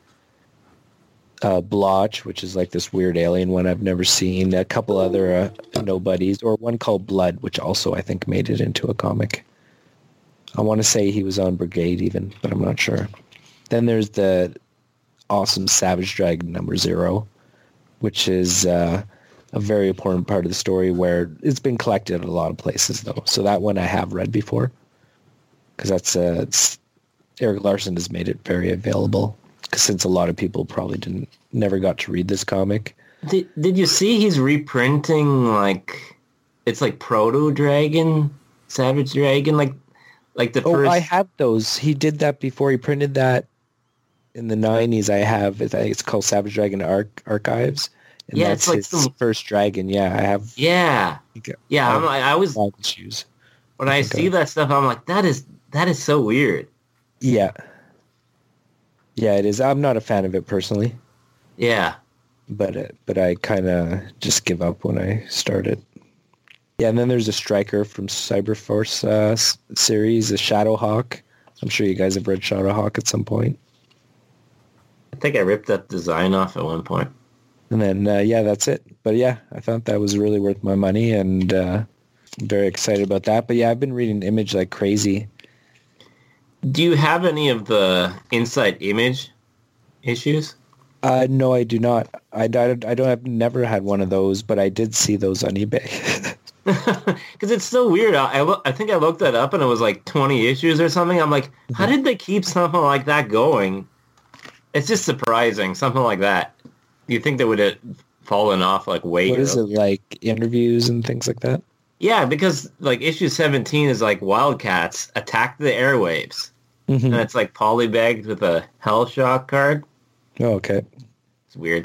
Blotch, which is like this weird alien one I've never seen. A couple other nobodies, or one called Blood, which also I think made it into a comic. I want to say he was on Brigade even, but I'm not sure. Then there's the awesome Savage Dragon #0, which is a very important part of the story where it's been collected at a lot of places, though. So that one I have read before because that's Eric Larson has made it very available since a lot of people probably never got to read this comic.
Did you see he's reprinting it's like Proto Dragon, Savage Dragon, like the first...
Oh, I have those. He did that before. He printed that in the 90s. I think it's called Savage Dragon Archives. And
yeah,
that's
it's like
his first dragon. Yeah, I have.
Yeah. Yeah, I was...
Shoes.
When I see that stuff, I'm like, that is so weird.
Yeah. Yeah, it is. I'm not a fan of it personally.
Yeah.
But I kind of just give up when I start it. Yeah, and then there's a Striker from Cyberforce series, a Shadowhawk. I'm sure you guys have read Shadowhawk at some point.
I think I ripped that design off at one point.
And then, that's it. But yeah, I thought that was really worth my money, and I'm very excited about that. But yeah, I've been reading Image like crazy.
Do you have any of the Inside Image issues?
No, I do not. I've never had one of those, but I did see those on eBay.
Because it's so weird. I think I looked that up and it was like 20 issues or something. I'm like, how did they keep something like that going? It's just surprising, something like that. You think they would have fallen off like way?
What is it, like interviews and things like that?
Yeah, because like issue 17 is like Wildcats attack the airwaves. Mm-hmm. And it's like polybagged with a Hellshock card.
Oh, okay.
It's weird.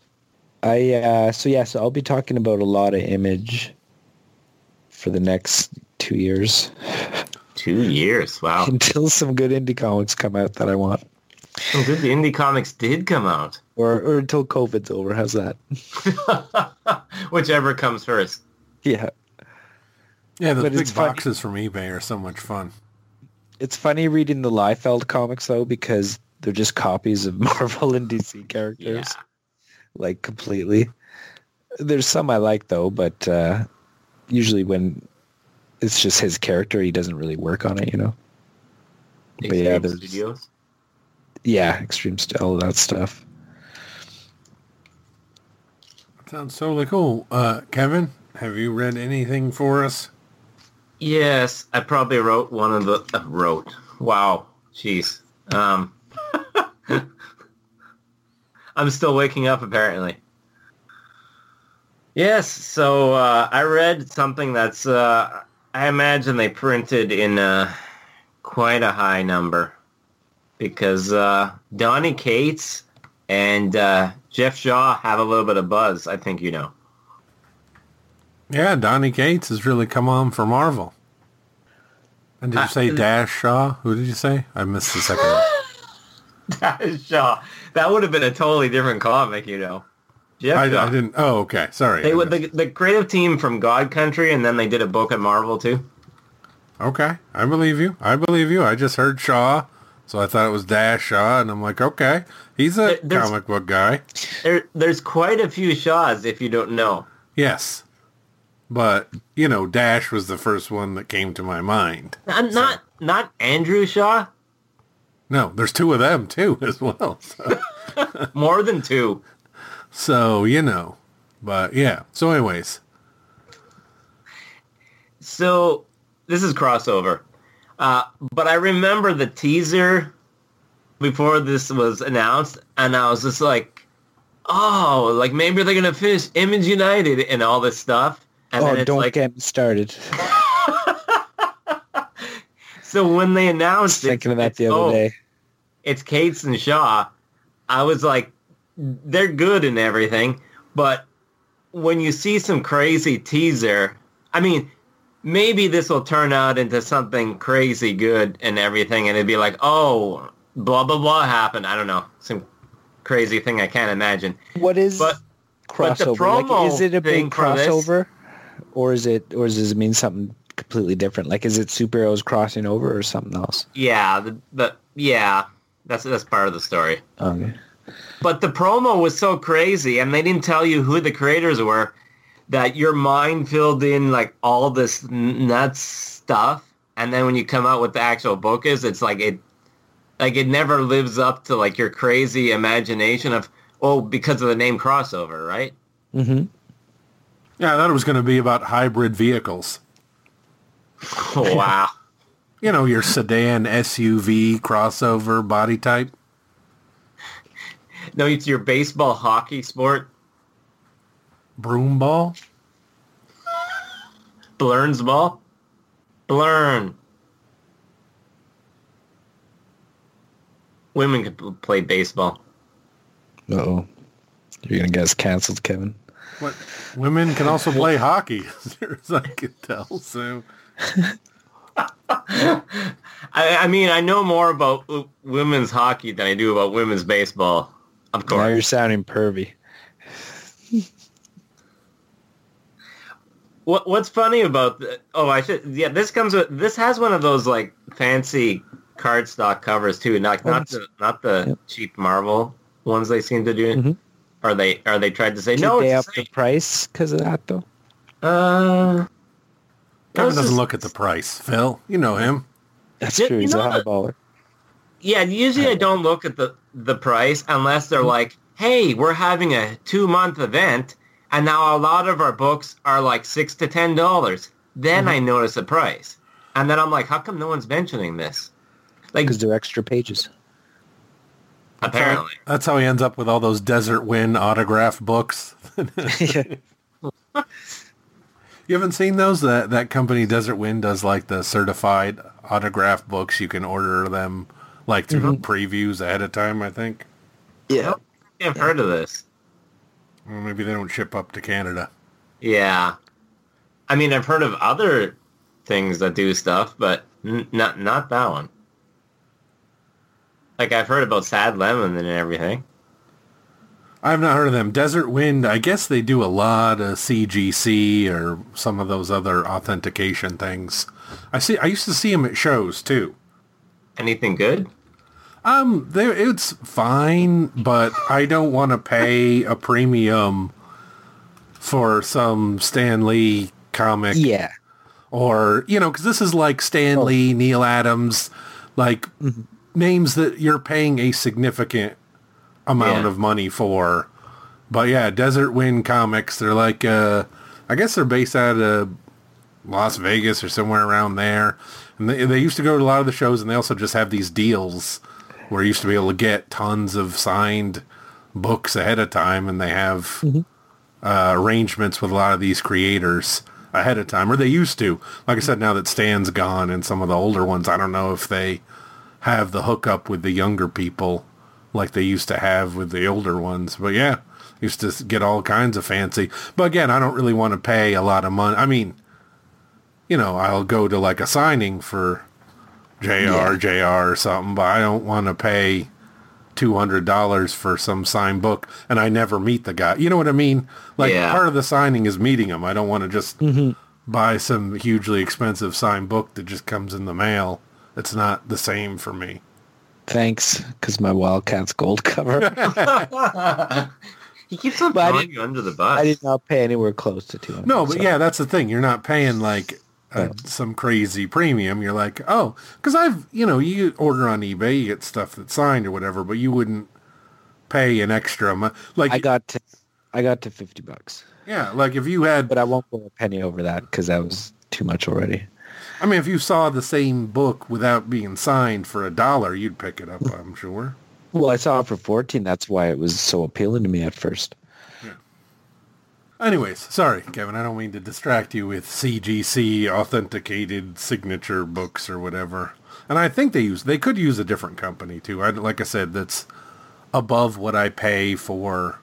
So I'll be talking about a lot of Image for the next 2 years.
2 years, wow.
Until some good indie comics come out that I want.
Oh, good, the indie comics did come out.
Or until COVID's over, how's that?
Whichever comes first.
Yeah.
Yeah, the big boxes from eBay are so much fun.
It's funny reading the Liefeld comics, though, because they're just copies of Marvel and DC characters. Yeah. Like, completely. There's some I like, though, but usually when it's just his character, he doesn't really work on it, you know?
Extreme Studios?
Yeah, Extreme, all that stuff.
Sounds totally cool. Kevin, have you read anything for us?
Yes, I probably wrote one of the... Wow. Jeez. I'm still waking up, apparently. Yes, so I read something that's, I imagine they printed in quite a high number because Donny Cates and Jeff Shaw have a little bit of buzz, I think you know.
Yeah, Donny Cates has really come on for Marvel. And did you say Dash Shaw? Who did you say? I missed the second one.
Dash Shaw. That would have been a totally different comic, you know.
I didn't. Oh, okay. Sorry.
They were the creative team from God Country, and then they did a book at Marvel too.
Okay, I believe you. I just heard Shaw, so I thought it was Dash Shaw, and I'm like, okay, he's a comic book guy.
There's quite a few Shaws, if you don't know.
Yes, but you know, Dash was the first one that came to my mind.
Not Andrew Shaw.
No, there's two of them too as well. So.
More than two.
So, you know, but yeah. So anyways.
So this is crossover. But I remember the teaser before this was announced, and I was just like, oh, like maybe they're going to finish Image United and all this stuff. And then it's
don't get me started.
So when they announced
thinking of that the other day.
It's Cates and Shaw, I was like, they're good and everything, but when you see some crazy teaser, I mean, maybe this will turn out into something crazy good and everything, and it'd be like, oh, blah, blah, blah happened. I don't know. Some crazy thing I can't imagine.
What is crossover? The promo like, is it a big crossover? Or does it mean something completely different? Like, is it superheroes crossing over or something else?
Yeah, that's part of the story.
Okay.
But the promo was so crazy, and they didn't tell you who the creators were, that your mind filled in like all this nuts stuff, and then when you come out with the actual book it's like it never lives up to like your crazy imagination of because of the name crossover, right?
Mm-hmm.
Yeah, I thought it was going to be about hybrid vehicles.
Oh, wow.
You know, your sedan, SUV, crossover, body type.
No, it's your baseball, hockey sport.
Broom ball?
Blurns ball? Blurn. Women could play baseball.
Uh-oh. You're going to get us canceled, Kevin.
What? Women can also play hockey, as near as I can tell, so...
I mean, I know more about women's hockey than I do about women's baseball. Of course.
Now you're sounding pervy.
What's funny about this has one of those like fancy cardstock covers too, not the cheap Marvel ones they seem to do.
Mm-hmm.
Are they tried to say
Did
no?
They up the price because of that though.
Kevin doesn't look at the price, Phil. You know him.
That's true. He's a high baller.
Yeah, usually I don't look at the price unless they're like, hey, we're having a 2-month event, and now a lot of our books are like $6 to $10. Then I notice the price. And then I'm like, how come no one's mentioning this? Like,
because they're extra pages.
Apparently.
That's how he ends up with all those Desert Wind autograph books. You haven't seen those? That company, Desert Wind, does like the certified autograph books. You can order them like through previews ahead of time, I think.
Yeah. I've heard of this.
Well, maybe they don't ship up to Canada.
Yeah. I mean, I've heard of other things that do stuff, but not that one. Like, I've heard about Sad Lemon and everything.
I've not heard of them. Desert Wind, I guess they do a lot of CGC or some of those other authentication things. I used to see them at shows, too.
Anything good?
It's fine, but I don't want to pay a premium for some Stan Lee comic.
Yeah.
Or, because this is like Stan Lee, Neil Adams, like names that you're paying a significant amount of money for. But yeah, Desert Wind Comics, they're like, I guess they're based out of Las Vegas or somewhere around there. And they used to go to a lot of the shows, and they also just have these deals where you used to be able to get tons of signed books ahead of time, and they have arrangements with a lot of these creators ahead of time, or they used to. Like I said, now that Stan's gone and some of the older ones, I don't know if they have the hookup with the younger people like they used to have with the older ones. But yeah, used to get all kinds of fancy. But again, I don't really want to pay a lot of money. I mean, you know, I'll go to like a signing for JR or something, but I don't want to pay $200 for some signed book and I never meet the guy. You know what I mean? Like part of the signing is meeting him. I don't want to just buy some hugely expensive signed book that just comes in the mail. It's not the same for me.
Thanks, because my Wildcats gold cover.
He keeps on throwing you under the bus.
I did not pay anywhere close to $200.
No, but yeah, that's the thing. You're not paying like some crazy premium. You're like, oh, because you order on eBay, you get stuff that's signed or whatever, but you wouldn't pay an extra like
I got to $50.
Yeah, like if you had,
but I won't go a penny over that because that was too much already.
I mean, if you saw the same book without being signed for $1, you'd pick it up, I'm sure.
Well, I saw it for $14. That's why it was so appealing to me at first.
Yeah. Anyways, sorry, Kevin. I don't mean to distract you with CGC authenticated signature books or whatever. And I think they could use a different company too. Like I said, that's above what I pay for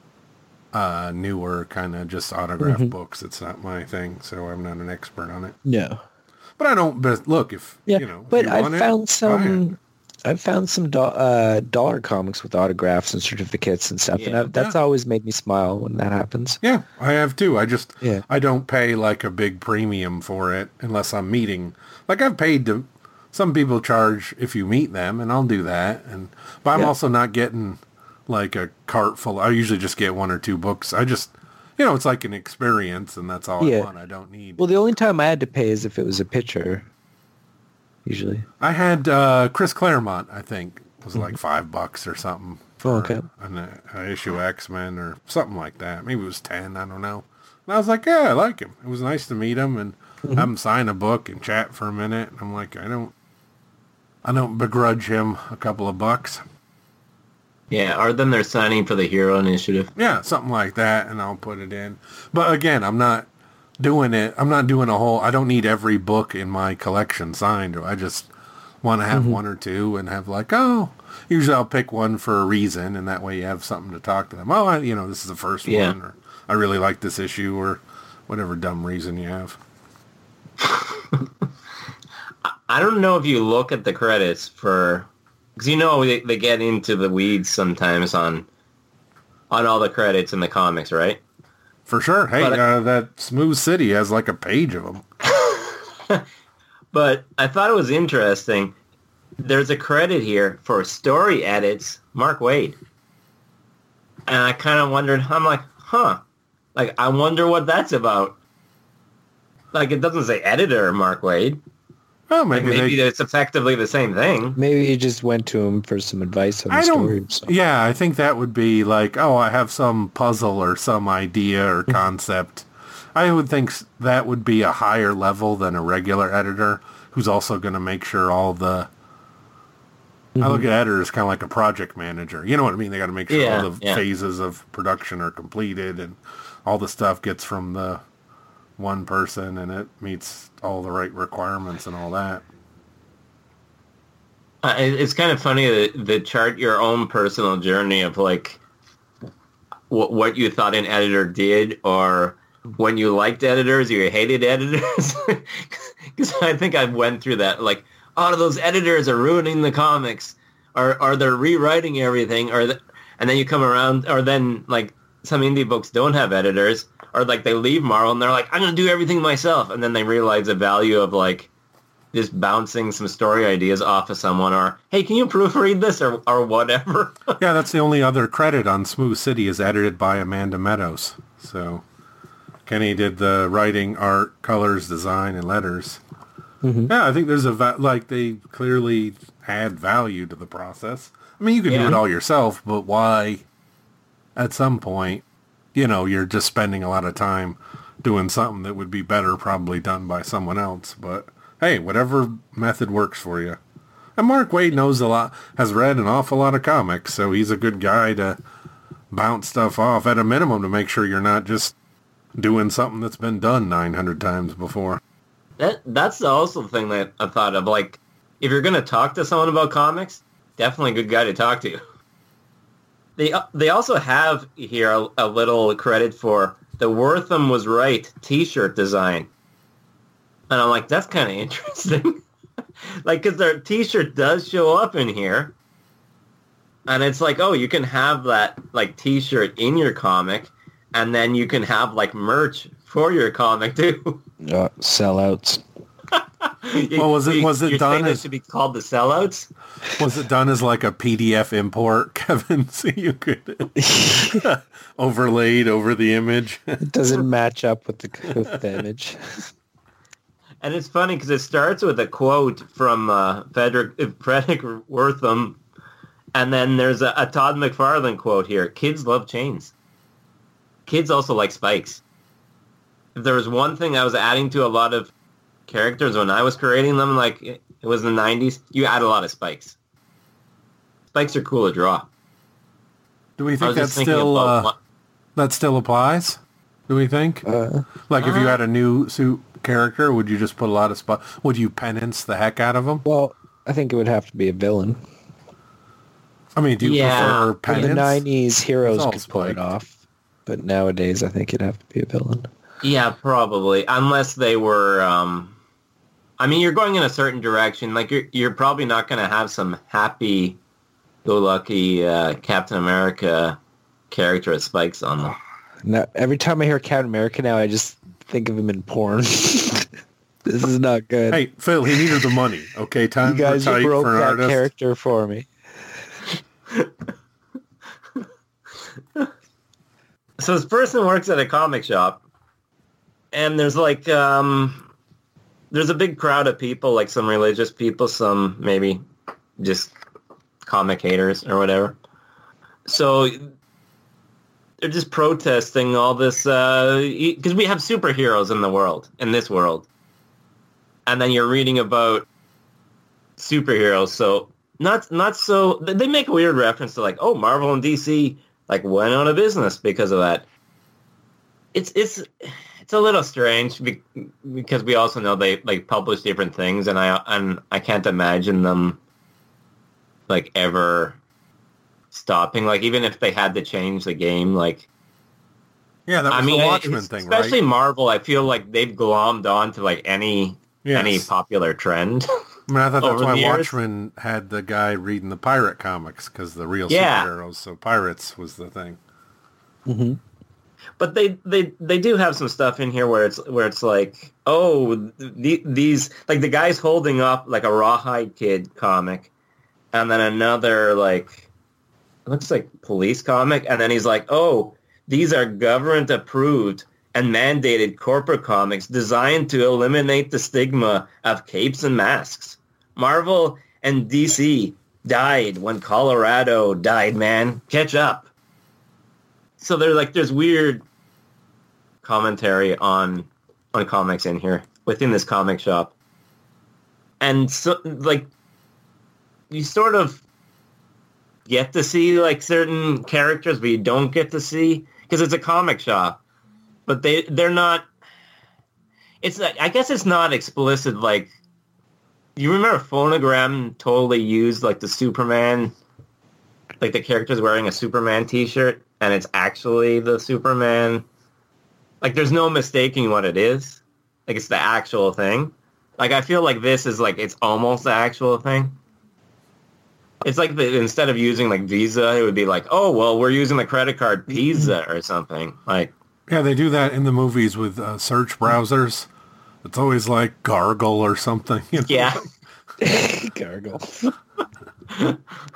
newer kind of just autographed books. It's not my thing, so I'm not an expert on it.
No.
But I don't. But look, if you know,
but I found some. I've found some dollar comics with autographs and certificates and stuff, and that's always made me smile when that happens.
Yeah, I have too. I don't pay like a big premium for it unless I'm meeting. Like I've paid to. Some people charge if you meet them, and I'll do that. But I'm also not getting like a cart full. I usually just get 1 or 2 books. I just. You know, it's like an experience, and that's all I want. I don't need...
Well, the only time I had to pay is if it was a picture, usually.
I had Chris Claremont, I think, was like $5 or something for an issue X-Men or something like that. Maybe it was 10, I don't know. And I was like, yeah, I like him. It was nice to meet him and have him sign a book and chat for a minute. And I'm like, I don't begrudge him a couple of bucks.
Yeah, or then they're signing for the Hero Initiative.
Yeah, something like that, and I'll put it in. But again, I'm not doing it. I'm not doing I don't need every book in my collection signed. I just want to have 1 or 2 and have like, usually I'll pick one for a reason, and that way you have something to talk to them. Oh, this is the first one, or I really like this issue, or whatever dumb reason you have.
I don't know if you look at the credits for... Because they get into the weeds sometimes on all the credits in the comics, right?
For sure. Hey, that Smooth City has like a page of them.
But I thought it was interesting. There's a credit here for story edits, Mark Waid. And I kind of wondered, I'm like, like, I wonder what that's about. Like, it doesn't say editor Mark Waid.
Oh, maybe
it's effectively the same thing.
Maybe you just went to him for some advice on the story.
Yeah, I think that would be like, I have some puzzle or some idea or concept. I would think that would be a higher level than a regular editor who's also going to make sure all the... I look at editor as kind of like a project manager. You know what I mean? They got to make sure all the phases of production are completed and all the stuff gets from the one person and it meets all the right requirements and all that.
It's kind of funny to chart your own personal journey of like what you thought an editor did, or when you liked editors or you hated editors. Because I think I went through that, like, those editors are ruining the comics, or they're rewriting everything, and then you come around, or then like some indie books don't have editors, or like they leave Marvel and they're like, I'm going to do everything myself. And then they realize the value of like just bouncing some story ideas off of someone, or, hey, can you proofread this or whatever?
Yeah, that's the only other credit on Smooth City is edited by Amanda Meadows. So Kenny did the writing, art, colors, design, and letters. Yeah, I think there's they clearly add value to the process. I mean, you can do it all yourself, but why at some point, you're just spending a lot of time doing something that would be better probably done by someone else. But hey, whatever method works for you. And Mark Waid knows a lot, has read an awful lot of comics, so he's a good guy to bounce stuff off at a minimum to make sure you're not just doing something that's been done 900 times before.
That's also the thing that I thought of. Like, if you're going to talk to someone about comics, definitely a good guy to talk to. They also have here a little credit for the Wortham Was Right t-shirt design. And I'm like, that's kind of interesting. Like, because their t-shirt does show up in here. And it's like, oh, you can have that, like, t-shirt in your comic. And then you can have, like, merch for your comic, too.
Sellouts.
Well, was it done as...
It should be called the sellouts?
Was it done as, like, a PDF import, Kevin? So you could... overlaid over the image?
It doesn't match up with the image.
And it's funny because it starts with a quote from Frederick Wortham, and then there's a Todd McFarlane quote here. Kids love chains. Kids also like spikes. If there was one thing I was adding to a lot of characters when I was creating them, like it was in the 90s, you add a lot of spikes. Spikes are cool to draw.
Do we think that still applies? Do we think? Like if you had a new suit character, would you just put a lot of would you penance the heck out of them?
Well, I think it would have to be a villain.
I mean, do you prefer penance?
In the 90s, heroes could pull it off. But nowadays, I think it'd have to be a villain.
Yeah, probably. Unless they were... I mean, you're going in a certain direction. Like, you're probably not going to have some happy-go-lucky Captain America character with spikes on them.
Now, every time I hear Captain America now, I just think of him in porn. This is not good.
Hey, Phil, he needed the money. Okay, time
you guys
for
broke
for an
that
artist.
Character for me.
So this person works at a comic shop, and there's like there's a big crowd of people, like some religious people, some maybe just comic haters or whatever. So they're just protesting all this because we have superheroes in this world, and then you're reading about superheroes. So not so they make a weird reference to like, oh, Marvel and DC like went out of business because of that. It's a little strange because we also know they like publish different things, and I can't imagine them like ever stopping. Like even if they had to change the game, like
that was the Watchmen thing, right?
Especially Marvel, I feel like they've glommed on to like any popular trend.
I mean, I thought that's why Watchmen had the guy reading the pirate comics, because the real superheroes, so pirates was the thing.
Mm-hmm.
But they do have some stuff in here where it's like, oh, these like the guy's holding up like a Rawhide Kid comic, and then another like looks like police comic, and then he's like, oh, these are government approved and mandated corporate comics designed to eliminate the stigma of capes and masks. Marvel and DC died when Colorado died, man. Catch up. So there's weird commentary on comics in here within this comic shop. And so like you sort of get to see like certain characters, but you don't get to see because it's a comic shop. But they're not. It's I guess it's not explicit. Like you remember, Phonogram totally used like the Superman, like the character's wearing a Superman T-shirt, and it's actually the Superman. Like there's no mistaking what it is. Like it's the actual thing. Like I feel like this is like it's almost the actual thing. It's like instead of using like Visa, it would be like, oh well, we're using the credit card Visa or something like.
Yeah, they do that in the movies with search browsers. It's always like Gargle or something. You know?
Yeah.
Gargle.
And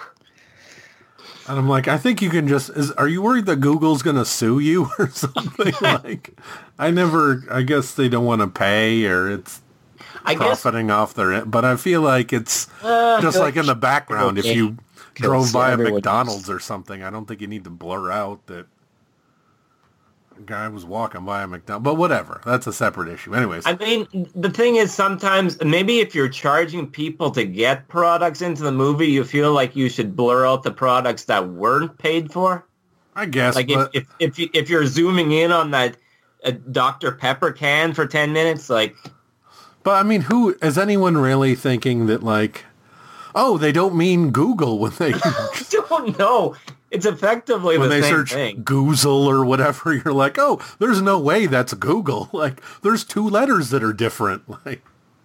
I'm like, I think you can just... are you worried that Google's going to sue you or something? Like, I guess they don't want to pay or it's profiting off their... But I feel like it's just like in the background. If you drove by a McDonald's or something, I don't think you need to blur out that guy was walking by a McDonald's, but whatever. That's a separate issue. Anyways.
I mean, the thing is sometimes, maybe if you're charging people to get products into the movie, you feel like you should blur out the products that weren't paid for.
I guess.
Like if you're zooming in on that Dr. Pepper can for 10 minutes, like.
But I mean, is anyone really thinking that like, oh, they don't mean Google when they?
I don't know. It's effectively
when
the
they
same
search
thing.
Goozle or whatever. You're like, oh, there's no way that's Google. Like, there's 2 letters that are different. Like,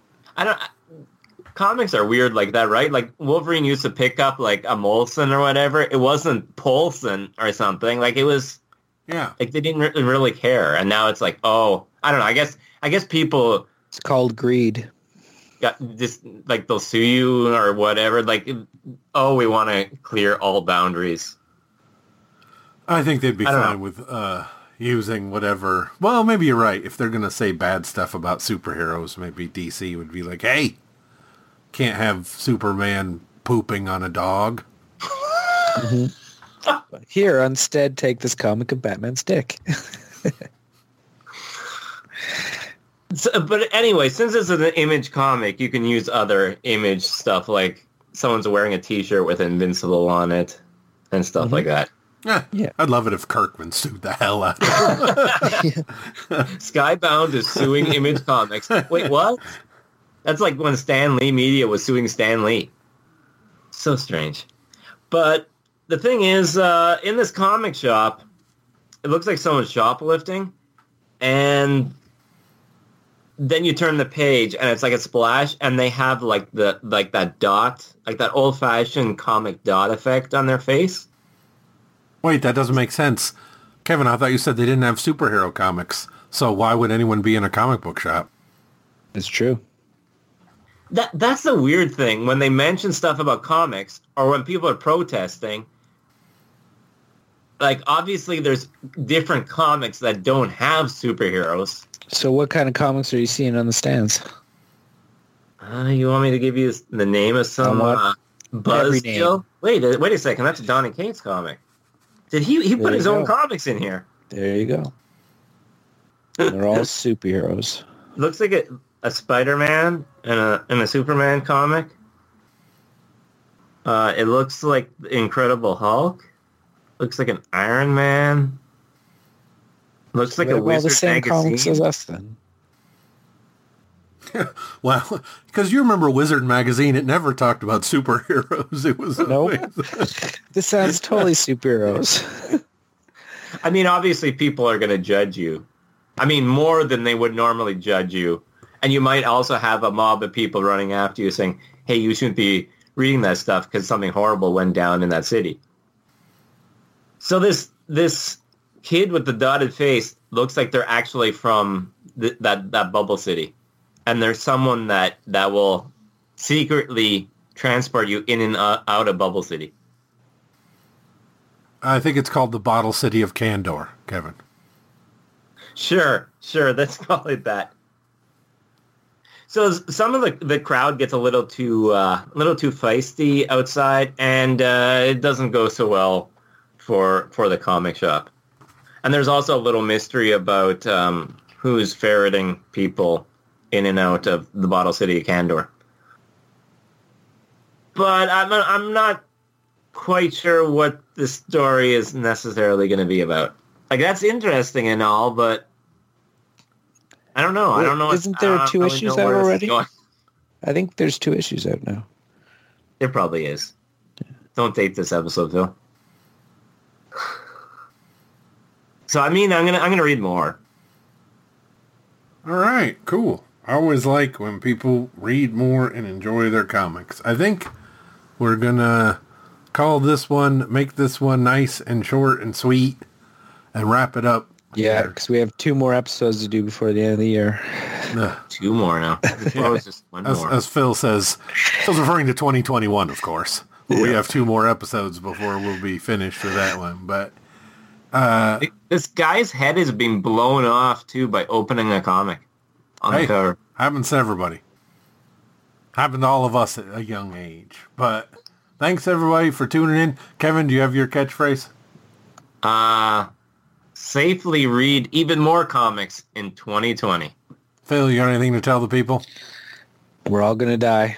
comics are weird like that, right? Like Wolverine used to pick up like a Molson or whatever. It wasn't Polson or something. Like it was.
Yeah.
Like they didn't really care, and now it's like, oh, I don't know. I guess people.
It's called greed.
Got this, like they'll sue you or whatever. Like, oh, we want to clear all boundaries.
I think they'd be fine with using whatever. Well, maybe you're right. If they're going to say bad stuff about superheroes, maybe DC would be like, hey, can't have Superman pooping on a dog.
Here, instead, take this comic of Batman's dick.
But anyway, since it's an Image comic, you can use other Image stuff, like someone's wearing a T-shirt with Invincible on it and stuff like that.
Yeah, I'd love it if Kirkman sued the hell out of him.
Skybound is suing Image Comics. Wait, what? That's like when Stan Lee Media was suing Stan Lee. So strange. But the thing is, in this comic shop, it looks like someone's shoplifting, and then you turn the page, and it's like a splash, and they have like that dot, like that old-fashioned comic dot effect on their face.
Wait, that doesn't make sense. Kevin, I thought you said they didn't have superhero comics, so why would anyone be in a comic book shop?
It's true.
That's the weird thing. When they mention stuff about comics, or when people are protesting, like, obviously there's different comics that don't have superheroes.
So what kind of comics are you seeing on the stands?
You want me to give you the name of some Buzzkill? Wait a second. That's a Donny Cates comic. Did he put his own comics in here?
There you go. They're all superheroes.
Looks like a Spider-Man and a Superman comic. It looks like the Incredible Hulk. Looks like an Iron Man. Looks like a Wizard the same magazine. Comics as us, then.
Well, because you remember Wizard magazine, it never talked about superheroes. It was
This sounds totally superheroes.
I mean, obviously, people are going to judge you. I mean, more than they would normally judge you. And you might also have a mob of people running after you saying, hey, you shouldn't be reading that stuff because something horrible went down in that city. So this kid with the dotted face looks like they're actually from that bubble city. And there's someone that will secretly transport you in and out of Bubble City.
I think it's called the Bottle City of Kandor, Kevin.
Sure. Let's call it that. So some of the crowd gets a little too feisty outside, and it doesn't go so well for the comic shop. And there's also a little mystery about who's ferreting people in and out of the Bottle City of Kandor. But I'm not quite sure what the story is necessarily going to be about. Like, that's interesting and all, but I don't know. I don't know.
Isn't there 2 issues out already? I think there's 2 issues out now.
There probably is. Yeah. Don't date this episode, Phil. So I mean, I'm gonna read more.
All right, cool. I always like when people read more and enjoy their comics. I think we're going to make this one nice and short and sweet and wrap it up.
Yeah, because we have 2 more episodes to do before the end of the year.
2 more now. Just one more.
As Phil says, Phil's referring to 2021, of course. Yeah. We have 2 more episodes before we'll be finished with that one. But
this guy's head is being blown off, too, by opening a comic. On the cover.
Happens to everybody. Happened to all of us at a young age. But thanks, everybody, for tuning in. Kevin, do you have your catchphrase?
Safely read even more comics in 2020.
Phil, you got anything to tell the people?
We're all going to die.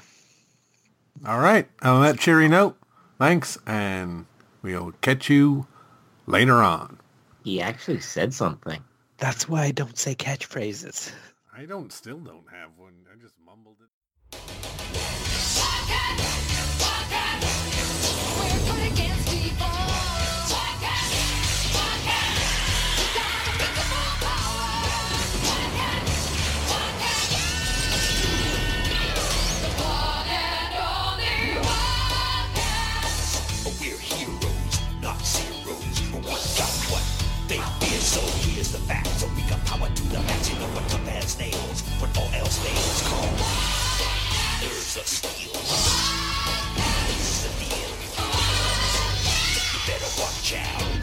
All right. On that cheery note, thanks, and we'll catch you later on.
He actually said something.
That's why I don't say catchphrases.
I still don't have one. I just mumbled it.
We're good against evil.
We're heroes, not zeros. We got what they fear, so here's the fact. So we got power to the max, you know what tough as nails. When all else fails, call Nerves of steel. Here's the deal. You better watch out.